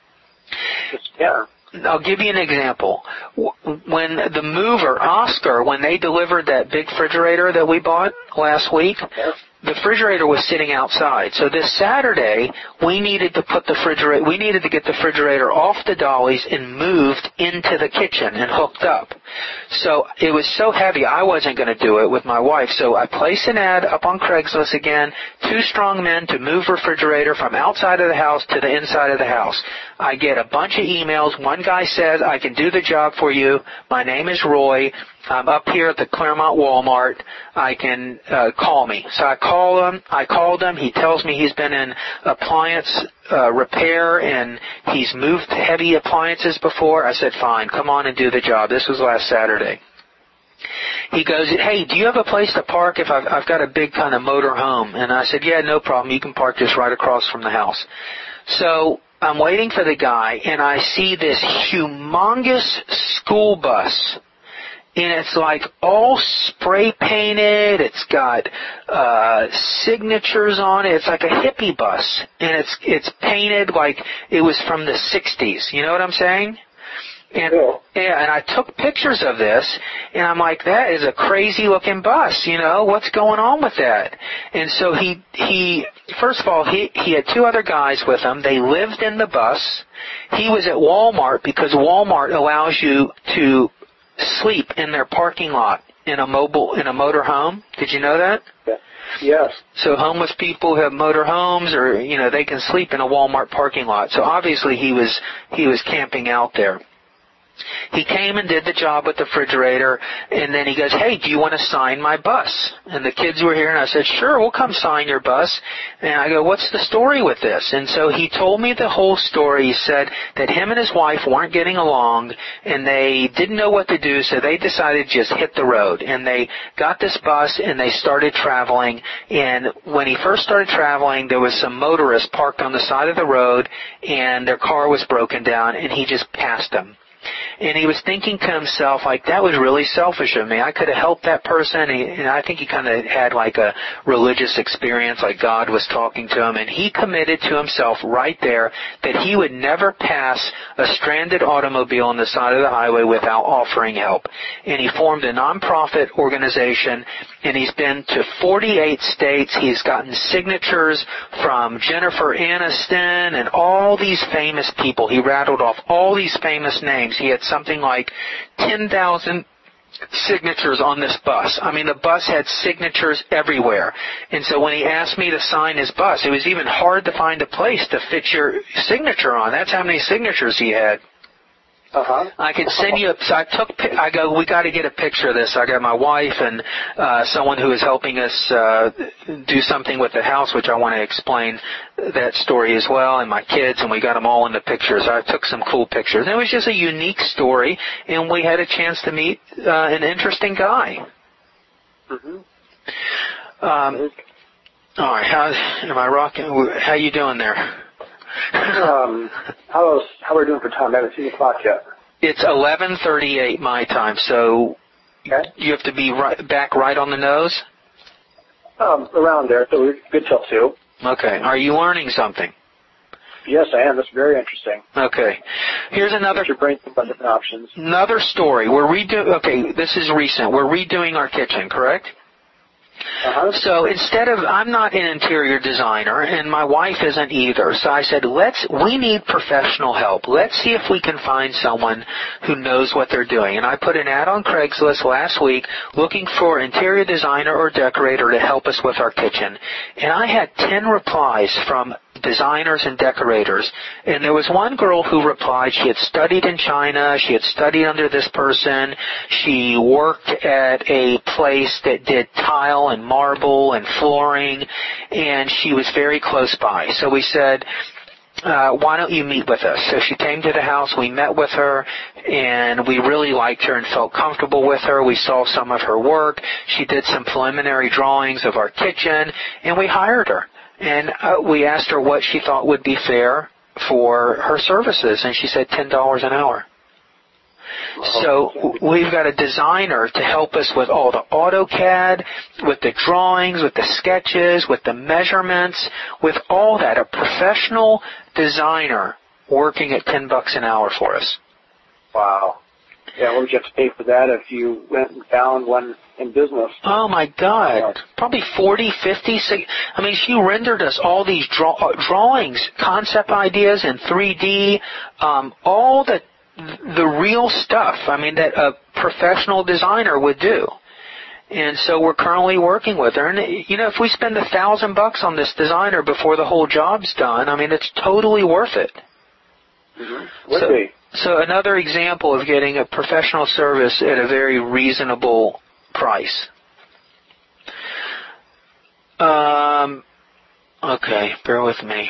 [SPEAKER 2] Yeah.
[SPEAKER 1] I'll give you an example. When the mover, Oscar, when they delivered that big refrigerator that we bought last week, the refrigerator was sitting outside. So this Saturday, we needed to put the refrigerator, we needed to get the refrigerator off the dollies and moved into the kitchen and hooked up. So it was so heavy, I wasn't going to do it with my wife. So I placed an ad up on Craigslist again, two strong men to move refrigerator from outside of the house to the inside of the house. I get a bunch of emails. One guy says, I can do the job for you. My name is Roy. I'm up here at the Claremont Walmart. I can uh, call me. So I call him. I called him. He tells me he's been in appliance uh, repair and he's moved heavy appliances before. I said, fine, come on and do the job. This was last Saturday. He goes, hey, do you have a place to park if I've, I've got a big kind of motor home? And I said, yeah, no problem. You can park just right across from the house. So I'm waiting for the guy, and I see this humongous school bus and it's like all spray painted. It's got uh, signatures on it. It's like a hippie bus, and it's it's painted like it was from the sixties. You know what I'm saying? And, yeah, and I took pictures of this, and I'm like, that is a crazy-looking bus, you know? What's going on with that? And so he, he first of all, he, he had two other guys with him. They lived in the bus. He was at Walmart because Walmart allows you to sleep in their parking lot in a mobile, in a motor home. Did you know that?
[SPEAKER 2] Yeah. Yes.
[SPEAKER 1] So homeless people who have motor homes, or, you know, they can sleep in a Walmart parking lot. So obviously he was, he was camping out there. He came and did the job with the refrigerator, and then he goes, hey, do you want to sign my bus? And the kids were here, and I said, sure, we'll come sign your bus. And I go, what's the story with this? And so he told me the whole story. He said that him and his wife weren't getting along, and they didn't know what to do, so they decided to just hit the road. And they got this bus, and they started traveling. And when he first started traveling, there was some motorists parked on the side of the road, and their car was broken down, and he just passed them. And he was thinking to himself, like, that was really selfish of me. I could have helped that person. And, he, and I think he kind of had like a religious experience, like God was talking to him. And he committed to himself right there that he would never pass a stranded automobile on the side of the highway without offering help. And he formed a nonprofit organization, and he's been to forty-eight states. He's gotten signatures from Jennifer Aniston and all these famous people. He rattled off all these famous names. He had something like ten thousand signatures on this bus. I mean, the bus had signatures everywhere. And so when he asked me to sign his bus, it was even hard to find a place to fit your signature on. That's how many signatures he had.
[SPEAKER 2] Uh-huh.
[SPEAKER 1] I can send you. So I took. I go. We got to get a picture of this. I got my wife and uh, someone who is helping us uh, do something with the house, which I want to explain that story as well, and my kids, and we got them all in the pictures. I took some cool pictures. And it was just a unique story, and we had a chance to meet uh, an interesting guy.
[SPEAKER 2] Mm-hmm.
[SPEAKER 1] Um, all right. How am I rocking? How you doing there?
[SPEAKER 2] um, how is, how are we doing for time? I haven't seen the clock yet.
[SPEAKER 1] It's eleven thirty-eight my time, so
[SPEAKER 2] okay.
[SPEAKER 1] You have to be right, back right on the nose?
[SPEAKER 2] Um, around there, so we're good till two.
[SPEAKER 1] Okay. Are you learning something?
[SPEAKER 2] Yes, I am. That's very interesting.
[SPEAKER 1] Okay. Here's another.
[SPEAKER 2] Your brain think about different options.
[SPEAKER 1] Another story. We're redo. Okay, this is recent. We're redoing our kitchen, correct?
[SPEAKER 2] Uh-huh.
[SPEAKER 1] So instead of, I'm not an interior designer, and my wife isn't either. So I said, let's, we need professional help. Let's see if we can find someone who knows what they're doing. And I put an ad on Craigslist last week looking for interior designer or decorator to help us with our kitchen. And I had ten replies from designers and decorators. And there was one girl who replied. She had studied in China. She had studied under this person. She worked at a place that did tile and marble and flooring, and she was very close by. So we said, uh, why don't you meet with us? So she came to the house. We met with her, and we really liked her and felt comfortable with her. We saw some of her work. She did some preliminary drawings of our kitchen, and we hired her. And uh, we asked her what she thought would be fair for her services, and she said ten dollars an hour. So we've got a designer to help us with all the AutoCAD, with the drawings, with the sketches, with the measurements, with all that. A professional designer working at ten bucks an hour for us.
[SPEAKER 2] Wow. Yeah, what would you have to pay for that if you went and found one in business?
[SPEAKER 1] Oh, my God. Probably forty, fifty. I mean, she rendered us all these draw, drawings, concept ideas in three D, um, all the the real stuff, I mean, that a professional designer would do. And so we're currently working with her. And, you know, if we spend a thousand bucks on this designer before the whole job's done, I mean, it's totally worth it.
[SPEAKER 2] Mm-hmm. Would
[SPEAKER 1] so,
[SPEAKER 2] be.
[SPEAKER 1] So another example of getting a professional service at a very reasonable price. Um, okay, bear with me.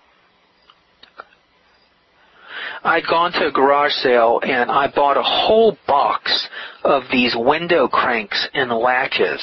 [SPEAKER 1] I'd gone to a garage sale, and I bought a whole box of these window cranks and latches.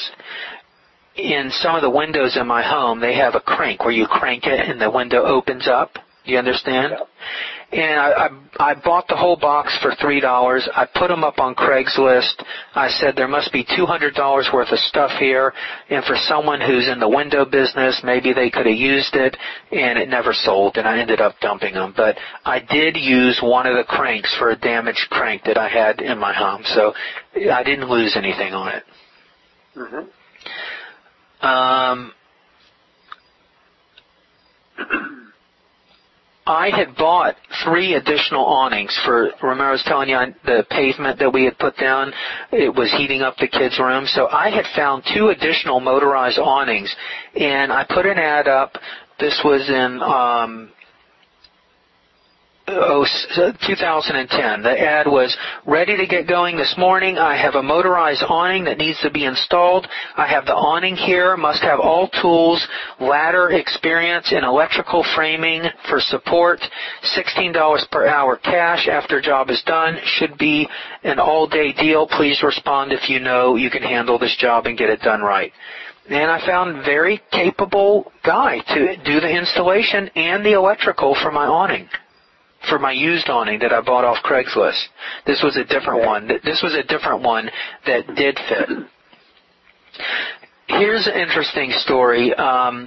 [SPEAKER 1] In some of the windows in my home, they have a crank where you crank it and the window opens up. Do you understand?
[SPEAKER 2] Yeah.
[SPEAKER 1] And I, I, I bought the whole box for three dollars. I put them up on Craigslist. I said there must be two hundred dollars worth of stuff here. And for someone who's in the window business, maybe they could have used it. And it never sold, and I ended up dumping them. But I did use one of the cranks for a damaged crank that I had in my home. So I didn't lose anything on it.
[SPEAKER 2] Mm-hmm.
[SPEAKER 1] Um... I had bought three additional awnings for, remember I was telling you the pavement that we had put down, it was heating up the kids' room. So I had found two additional motorized awnings, and I put an ad up. This was in um, oh, two thousand ten. The ad was, ready to get going this morning. I have a motorized awning that needs to be installed. I have the awning here, must have all tools, ladder experience in electrical framing for support, sixteen dollars per hour cash after job is done, should be an all-day deal. Please respond if you know you can handle this job and get it done right. And I found a very capable guy to do the installation and the electrical for my awning. For my used awning that I bought off Craigslist. This was a different
[SPEAKER 2] okay.
[SPEAKER 1] one. This was a different one that did fit. Here's an interesting story. Um,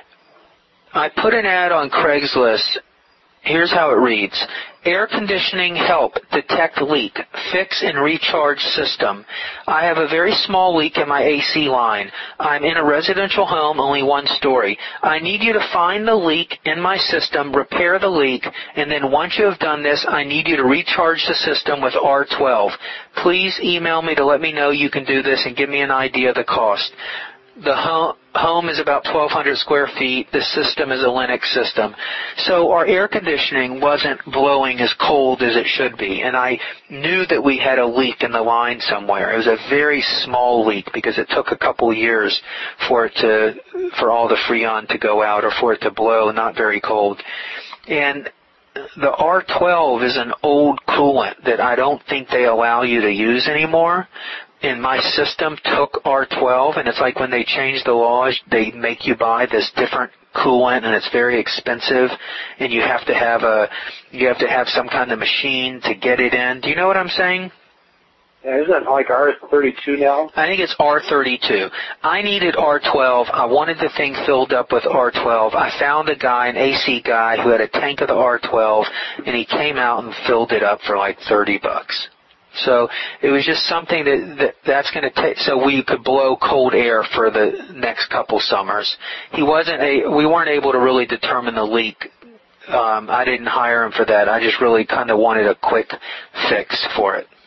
[SPEAKER 1] I put an ad on Craigslist. Here's how it reads. Air conditioning help detect leak, fix and recharge system. I have a very small leak in my A C line. I'm in a residential home, only one story. I need you to find the leak in my system, repair the leak, and then once you have done this, I need you to recharge the system with R twelve. Please email me to let me know you can do this and give me an idea of the cost. The home is about twelve hundred square feet. The system is a Linux system. So our air conditioning wasn't blowing as cold as it should be. And I knew that we had a leak in the line somewhere. It was a very small leak because it took a couple years for it to, for all the Freon to go out or for it to blow, not very cold. And the R twelve is an old coolant that I don't think they allow you to use anymore. And my system took R twelve, and it's like when they change the laws, they make you buy this different coolant, and it's very expensive, and you have to have a, you have to have some kind of machine to get it in. Do you know what I'm saying?
[SPEAKER 2] Yeah, isn't it like R thirty-two now?
[SPEAKER 1] I think it's R thirty-two. I needed R twelve. I wanted the thing filled up with R twelve. I found a guy, an A C guy, who had a tank of the R twelve, and he came out and filled it up for like thirty bucks. So it was just something that, that that's going to take, so we could blow cold air for the next couple summers. He wasn't a, we weren't able to really determine the leak. Um, I didn't hire him for that. I just really kind of wanted a quick fix for it.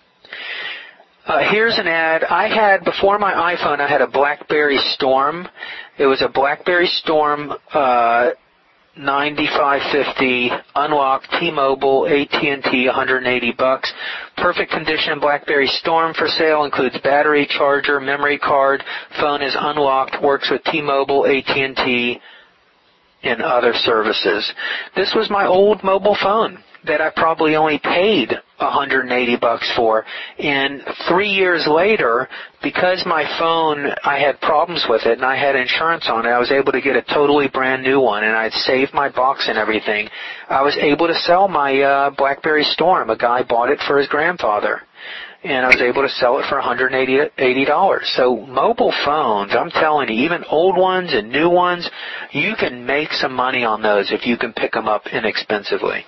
[SPEAKER 1] Uh, here's an ad. I had, before my iPhone, I had a BlackBerry Storm. It was a BlackBerry Storm, uh, ninety-five fifty, unlocked, T-Mobile, A T and T, one hundred eighty bucks. Perfect condition BlackBerry Storm for sale, includes battery, charger, memory card. Phone is unlocked, works with T-Mobile, A T and T, and other services. This was my old mobile phone that I probably only paid one hundred eighty bucks for. And three years later, because my phone, I had problems with it and I had insurance on it, I was able to get a totally brand new one, and I'd saved my box and everything. I was able to sell my uh, BlackBerry Storm. A guy bought it for his grandfather, and I was able to sell it for one hundred eighty dollars. So mobile phones, I'm telling you, even old ones and new ones, you can make some money on those if you can pick them up inexpensively.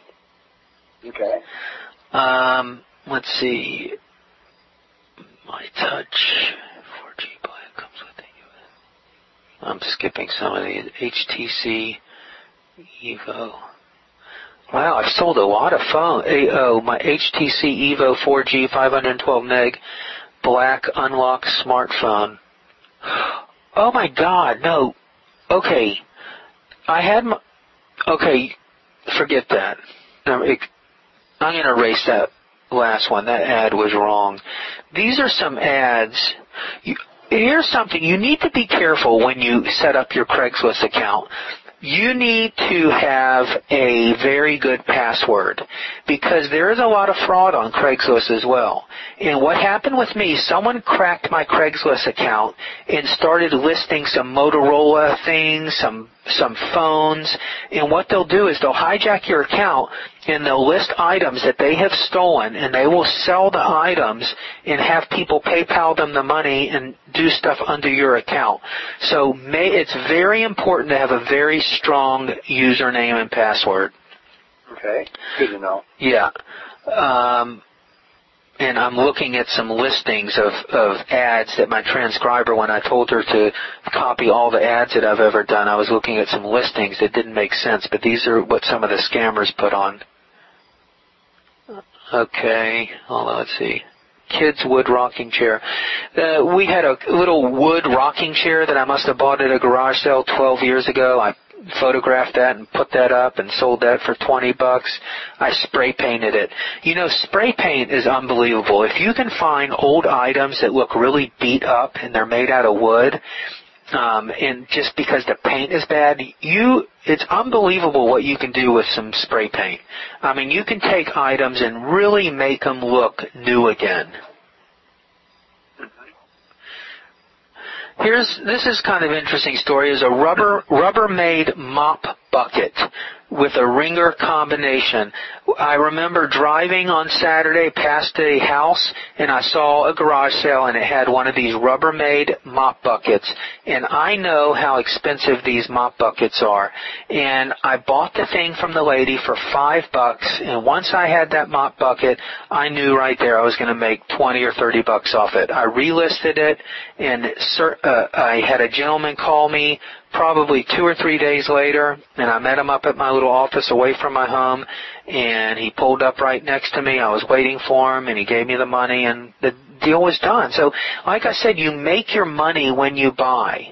[SPEAKER 2] Okay.
[SPEAKER 1] Um, let's see. My Touch four G plan comes with it. I'm skipping some of the H T C Evo. Wow, I've sold a lot of phones. Oh, my H T C Evo four G five hundred twelve meg black unlocked smartphone. Oh my God, no. Okay, I had my. Okay, forget that. No, it, I'm going to erase that last one. That ad was wrong. These are some ads. You, here's something. You need to be careful when you set up your Craigslist account. you need to have a very good password because there is a lot of fraud on Craigslist as well. And what happened with me, someone cracked my Craigslist account and started listing some Motorola things, some some phones, and what they'll do is they'll hijack your account and they'll list items that they have stolen, and they will sell the items and have people PayPal them the money and do stuff under your account. So may, it's very important to have a very strong username and password.
[SPEAKER 2] Okay, good to know.
[SPEAKER 1] Yeah. Um, and I'm looking at some listings of, of ads that my transcriber, when I told her to copy all the ads that I've ever done, I was looking at some listings that didn't make sense, but these are what some of the scammers put on. Okay, hold on, let's see. Kids wood rocking chair. Uh, we had a little wood rocking chair that I must have bought at a garage sale twelve years ago. I photographed that and put that up and sold that for twenty bucks. I spray painted it. You know, spray paint is unbelievable. If you can find old items that look really beat up and they're made out of wood, um, and just because the paint is bad, you it's unbelievable what you can do with some spray paint. I mean, you can take items and really make them look new again. Here's this is kind of an interesting story. Is a rubber Rubbermaid mop bucket with a ringer combination. I remember driving on Saturday past a house, and I saw a garage sale, and it had one of these Rubbermaid mop buckets. And I know how expensive these mop buckets are. And I bought the thing from the lady for five bucks. And once I had that mop bucket, I knew right there I was going to make twenty or thirty bucks off it. I relisted it, and uh, I had a gentleman call me probably two or three days later, and I met him up at my little office away from my home, and he pulled up right next to me. I was waiting for him, and he gave me the money, and the deal was done. So, like I said, you make your money when you buy.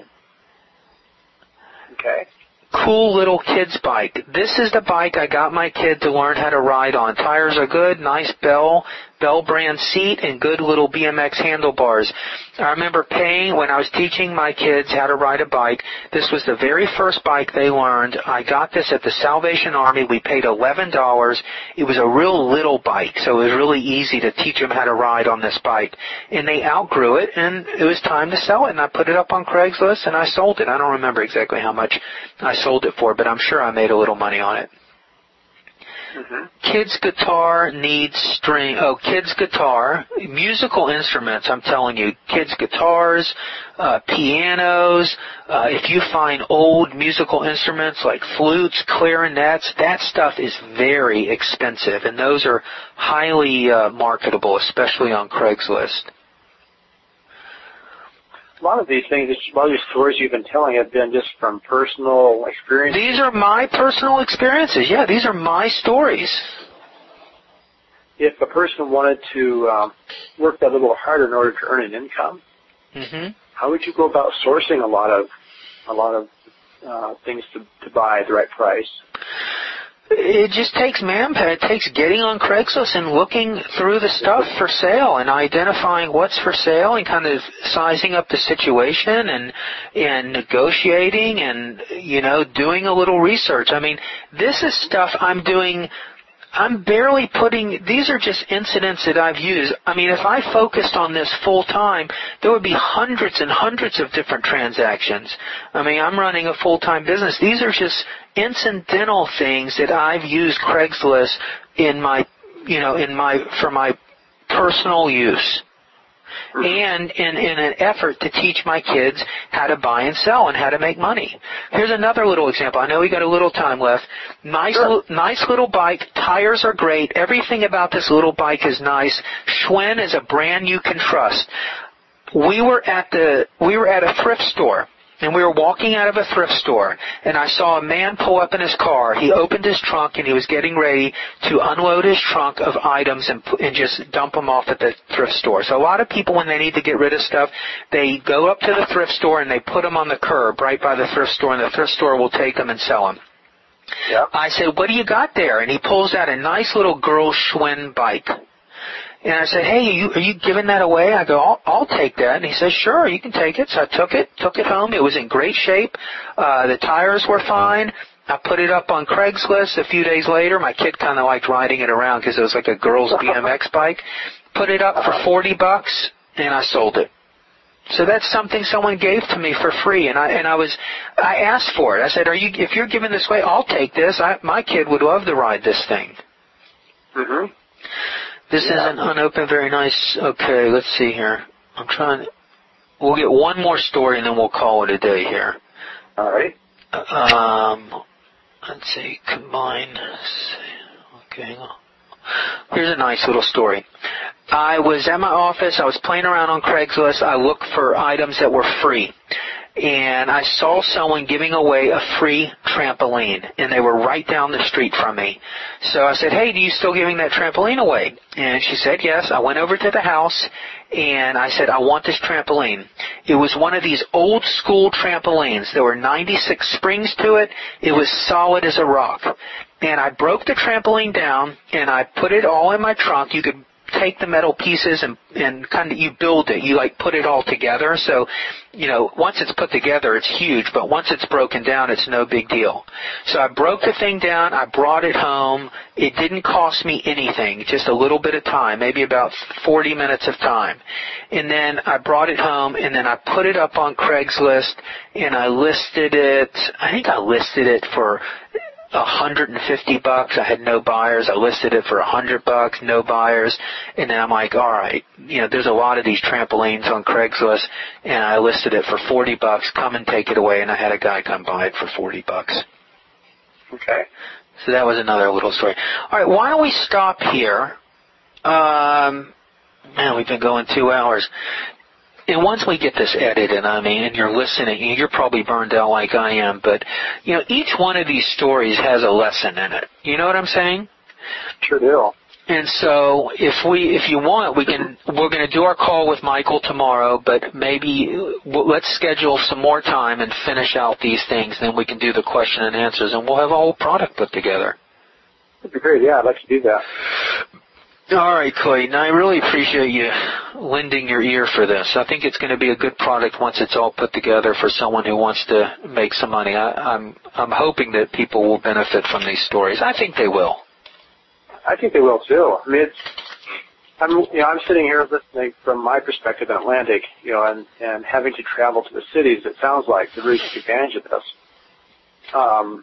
[SPEAKER 2] Okay.
[SPEAKER 1] Cool little kid's bike. This is the bike I got my kid to learn how to ride on. Tires are good, nice Bell, Bell brand seat, and good little B M X handlebars. I remember paying, when I was teaching my kids how to ride a bike, this was the very first bike they learned. I got this at the Salvation Army. We paid eleven dollars. It was a real little bike, so it was really easy to teach them how to ride on this bike. And they outgrew it, and it was time to sell it, and I put it up on Craigslist, and I sold it. I don't remember exactly how much I sold it for, but I'm sure I made a little money on it. Mm-hmm. Kids guitar needs string. Oh, kids guitar, musical instruments. I'm telling you, kids guitars, uh, pianos. Uh, if you find old musical instruments like flutes, clarinets, that stuff is very expensive, and those are highly uh, marketable, especially on Craigslist.
[SPEAKER 2] A lot of these things, a lot of these stories you've been telling have been just from personal experience.
[SPEAKER 1] These are my personal experiences. Yeah, these are my stories.
[SPEAKER 2] If a person wanted to um, work that little harder in order to earn an income,
[SPEAKER 1] mm-hmm.
[SPEAKER 2] how would you go about sourcing a lot of a lot of uh, things to, to buy at the right price?
[SPEAKER 1] It just takes manpower. It takes getting on Craigslist and looking through the stuff for sale and identifying what's for sale and kind of sizing up the situation and and negotiating and, you know, doing a little research. I mean, this is stuff I'm doing. I'm barely putting, these are just incidents that I've used. I mean, if I focused on this full time, there would be hundreds and hundreds of different transactions. I mean, I'm running a full-time business. These are just incidental things that I've used Craigslist in my, you know, in my, for my personal use. And in, in an effort to teach my kids how to buy and sell and how to make money. Here's another little example. I know we got a little time left. Nice, sure. little, nice little bike. Tires are great. Everything about this little bike is nice. Schwinn is a brand you can trust. We were at the we were at a thrift store. And we were walking out of a thrift store, and I saw a man pull up in his car. He opened his trunk, and he was getting ready to unload his trunk of items and, and just dump them off at the thrift store. So a lot of people, when they need to get rid of stuff, they go up to the thrift store, and they put them on the curb right by the thrift store, and the thrift store will take them and sell them.
[SPEAKER 2] Yep.
[SPEAKER 1] I said, what do you got there? And he pulls out a nice little girl Schwinn bike. And I said, hey, are you, are you giving that away? I go, I'll, I'll take that. And he says, sure, you can take it. So I took it, took it home. It was in great shape. Uh, the tires were fine. I put it up on Craigslist. A few days later, my kid kind of liked riding it around because it was like a girl's B M X bike. Put it up for forty bucks, and I sold it. So that's something someone gave to me for free, and I and I was I asked for it. I said, "Are you? If you're giving this away, I'll take this. I, my kid would love to ride this thing."
[SPEAKER 2] Mhm.
[SPEAKER 1] This
[SPEAKER 2] yeah.
[SPEAKER 1] isn't unopened. Very nice. Okay, let's see here. I'm trying. To, we'll get one more story, and then we'll call it a day here.
[SPEAKER 2] All right.
[SPEAKER 1] Um. Let's see, combine, okay, here's a nice little story. I was at my office, I was playing around on Craigslist, I looked for items that were free, and I saw someone giving away a free trampoline, and they were right down the street from me. So I said, hey, do you still giving that trampoline away? And she said, yes. I went over to the house, and I said, I want this trampoline. It was one of these old school trampolines. There were ninety-six springs to it. It was solid as a rock. And I broke the trampoline down, and I put it all in my trunk. You could take the metal pieces and, and kind of, you build it. You like put it all together. So, you know, once it's put together, it's huge, but once it's broken down, it's no big deal. So I broke the thing down. I brought it home. It didn't cost me anything, just a little bit of time, maybe about forty minutes of time. And then I brought it home, and then I put it up on Craigslist, and I listed it, I think I listed it for a hundred and fifty bucks. I had no buyers. I listed it for a hundred bucks, no buyers. And then I'm like, all right, you know, there's a lot of these trampolines on Craigslist, and I listed it for forty bucks. Come and take it away. And I had a guy come buy it for forty bucks.
[SPEAKER 2] Okay.
[SPEAKER 1] So that was another little story. All right, why don't we stop here? Um, man, we've been going two hours. And once we get this edited, I mean, and you're listening, you're probably burned out like I am, but, you know, each one of these stories has a lesson in it. You know what I'm saying?
[SPEAKER 2] Sure do.
[SPEAKER 1] And so if we, if you want, we can, we're going to do our call with Michael tomorrow, but maybe let's schedule some more time and finish out these things, then we can do the question and answers, and we'll have a whole product put together.
[SPEAKER 2] That'd be great. Yeah, I'd like to do that.
[SPEAKER 1] All right, Clayton. I really appreciate you lending your ear for this. I think it's going to be a good product once it's all put together for someone who wants to make some money. I, I'm I'm hoping that people will benefit from these stories. I think they will.
[SPEAKER 2] I think they will too. I mean, it's I'm you know I'm sitting here listening from my perspective in Atlantic, you know, and and having to travel to the cities. It sounds like to really take advantage of this. Um,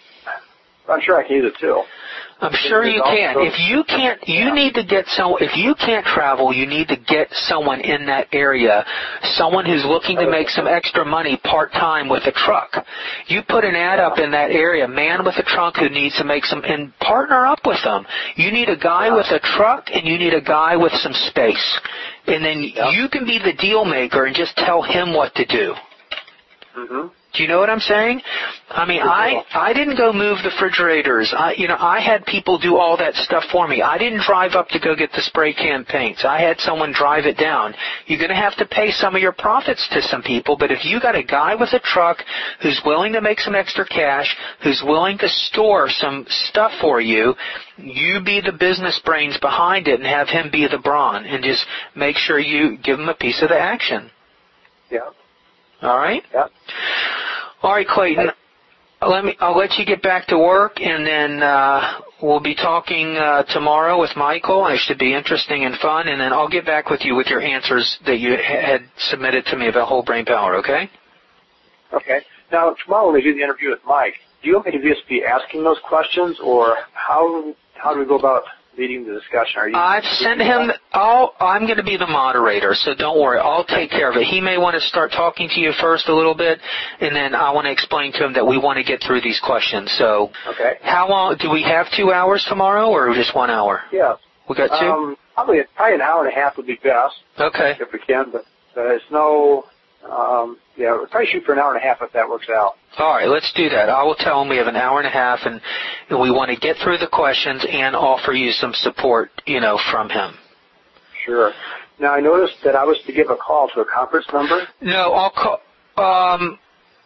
[SPEAKER 2] I'm sure I can use it too.
[SPEAKER 1] I'm sure you can. If you can't, you need to get some. If you can't travel, you need to get someone in that area, someone who's looking to make some extra money part time with a truck. You put an ad up in that area, man with a truck who needs to make some, and partner up with them. You need a guy with a truck, and you need a guy with some space, and then you can be the deal maker and just tell him what to do.
[SPEAKER 2] Mm-hmm.
[SPEAKER 1] Do you know what I'm saying? I mean, I I didn't go move the refrigerators. I you know I had people do all that stuff for me. I didn't drive up to go get the spray can paints. I had someone drive it down. You're going to have to pay some of your profits to some people, but if you got a guy with a truck who's willing to make some extra cash, who's willing to store some stuff for you, you be the business brains behind it and have him be the brawn, and just make sure you give him a piece of the action.
[SPEAKER 2] Yeah.
[SPEAKER 1] All right?
[SPEAKER 2] Yeah.
[SPEAKER 1] All right, Clayton. Let me. I'll let you get back to work, and then uh, we'll be talking uh, tomorrow with Michael. It should be interesting and fun, and then I'll get back with you with your answers that you had submitted to me about whole brain power. Okay?
[SPEAKER 2] Okay. Now tomorrow when we do the interview with Mike, do you want me to just be asking those questions, or how how do we go about leading the discussion? Are you?
[SPEAKER 1] I've sent him. I'll, I'm going to be the moderator, so don't worry. I'll take care of it. He may want to start talking to you first a little bit, and then I want to explain to him that we want to get through these questions. So,
[SPEAKER 2] okay. How
[SPEAKER 1] long do we have? Two hours tomorrow, or just one hour?
[SPEAKER 2] Yeah,
[SPEAKER 1] we got two.
[SPEAKER 2] Um, probably probably an hour and a half would be best.
[SPEAKER 1] Okay.
[SPEAKER 2] If we can, but uh, it's no. Um, yeah, we'll probably shoot for an hour and a half if that works out.
[SPEAKER 1] All right, let's do that. I will tell him we have an hour and a half, and, and we want to get through the questions and offer you some support, you know, from him.
[SPEAKER 2] Sure. Now, I noticed that I was to give a call to a conference number.
[SPEAKER 1] No, I'll call. Um,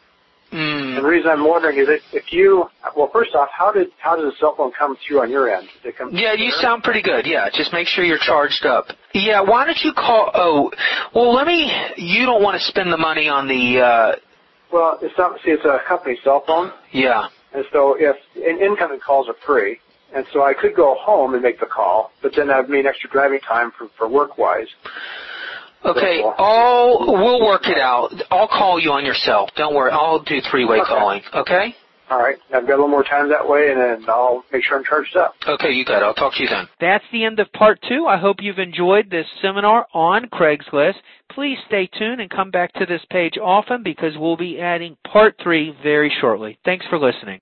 [SPEAKER 1] Mm.
[SPEAKER 2] And the reason I'm wondering is that if you, well, first off, how did how does a cell phone come through on your end? Did it come
[SPEAKER 1] Yeah, you
[SPEAKER 2] there?
[SPEAKER 1] sound pretty good. Yeah, just make sure you're charged up. Yeah, why don't you call? Oh, well, let me. You don't want to spend the money on the. Uh,
[SPEAKER 2] Well, it's not. See, it's a company cell phone,
[SPEAKER 1] yeah.
[SPEAKER 2] and so if and incoming calls are free, and so I could go home and make the call, but then that'd mean extra driving time for for work wise.
[SPEAKER 1] Okay,
[SPEAKER 2] So,
[SPEAKER 1] I'll, we'll work it out. I'll call you on your cell. Don't worry. I'll do three-way
[SPEAKER 2] Okay.
[SPEAKER 1] calling, okay?
[SPEAKER 2] All right. I've got a little more time that way, and then I'll make sure I'm charged up.
[SPEAKER 1] Okay, you got it. I'll talk to you then. That's the end of part two. I hope you've enjoyed this seminar on Craigslist. Please stay tuned and come back to this page often because we'll be adding part three very shortly. Thanks for listening.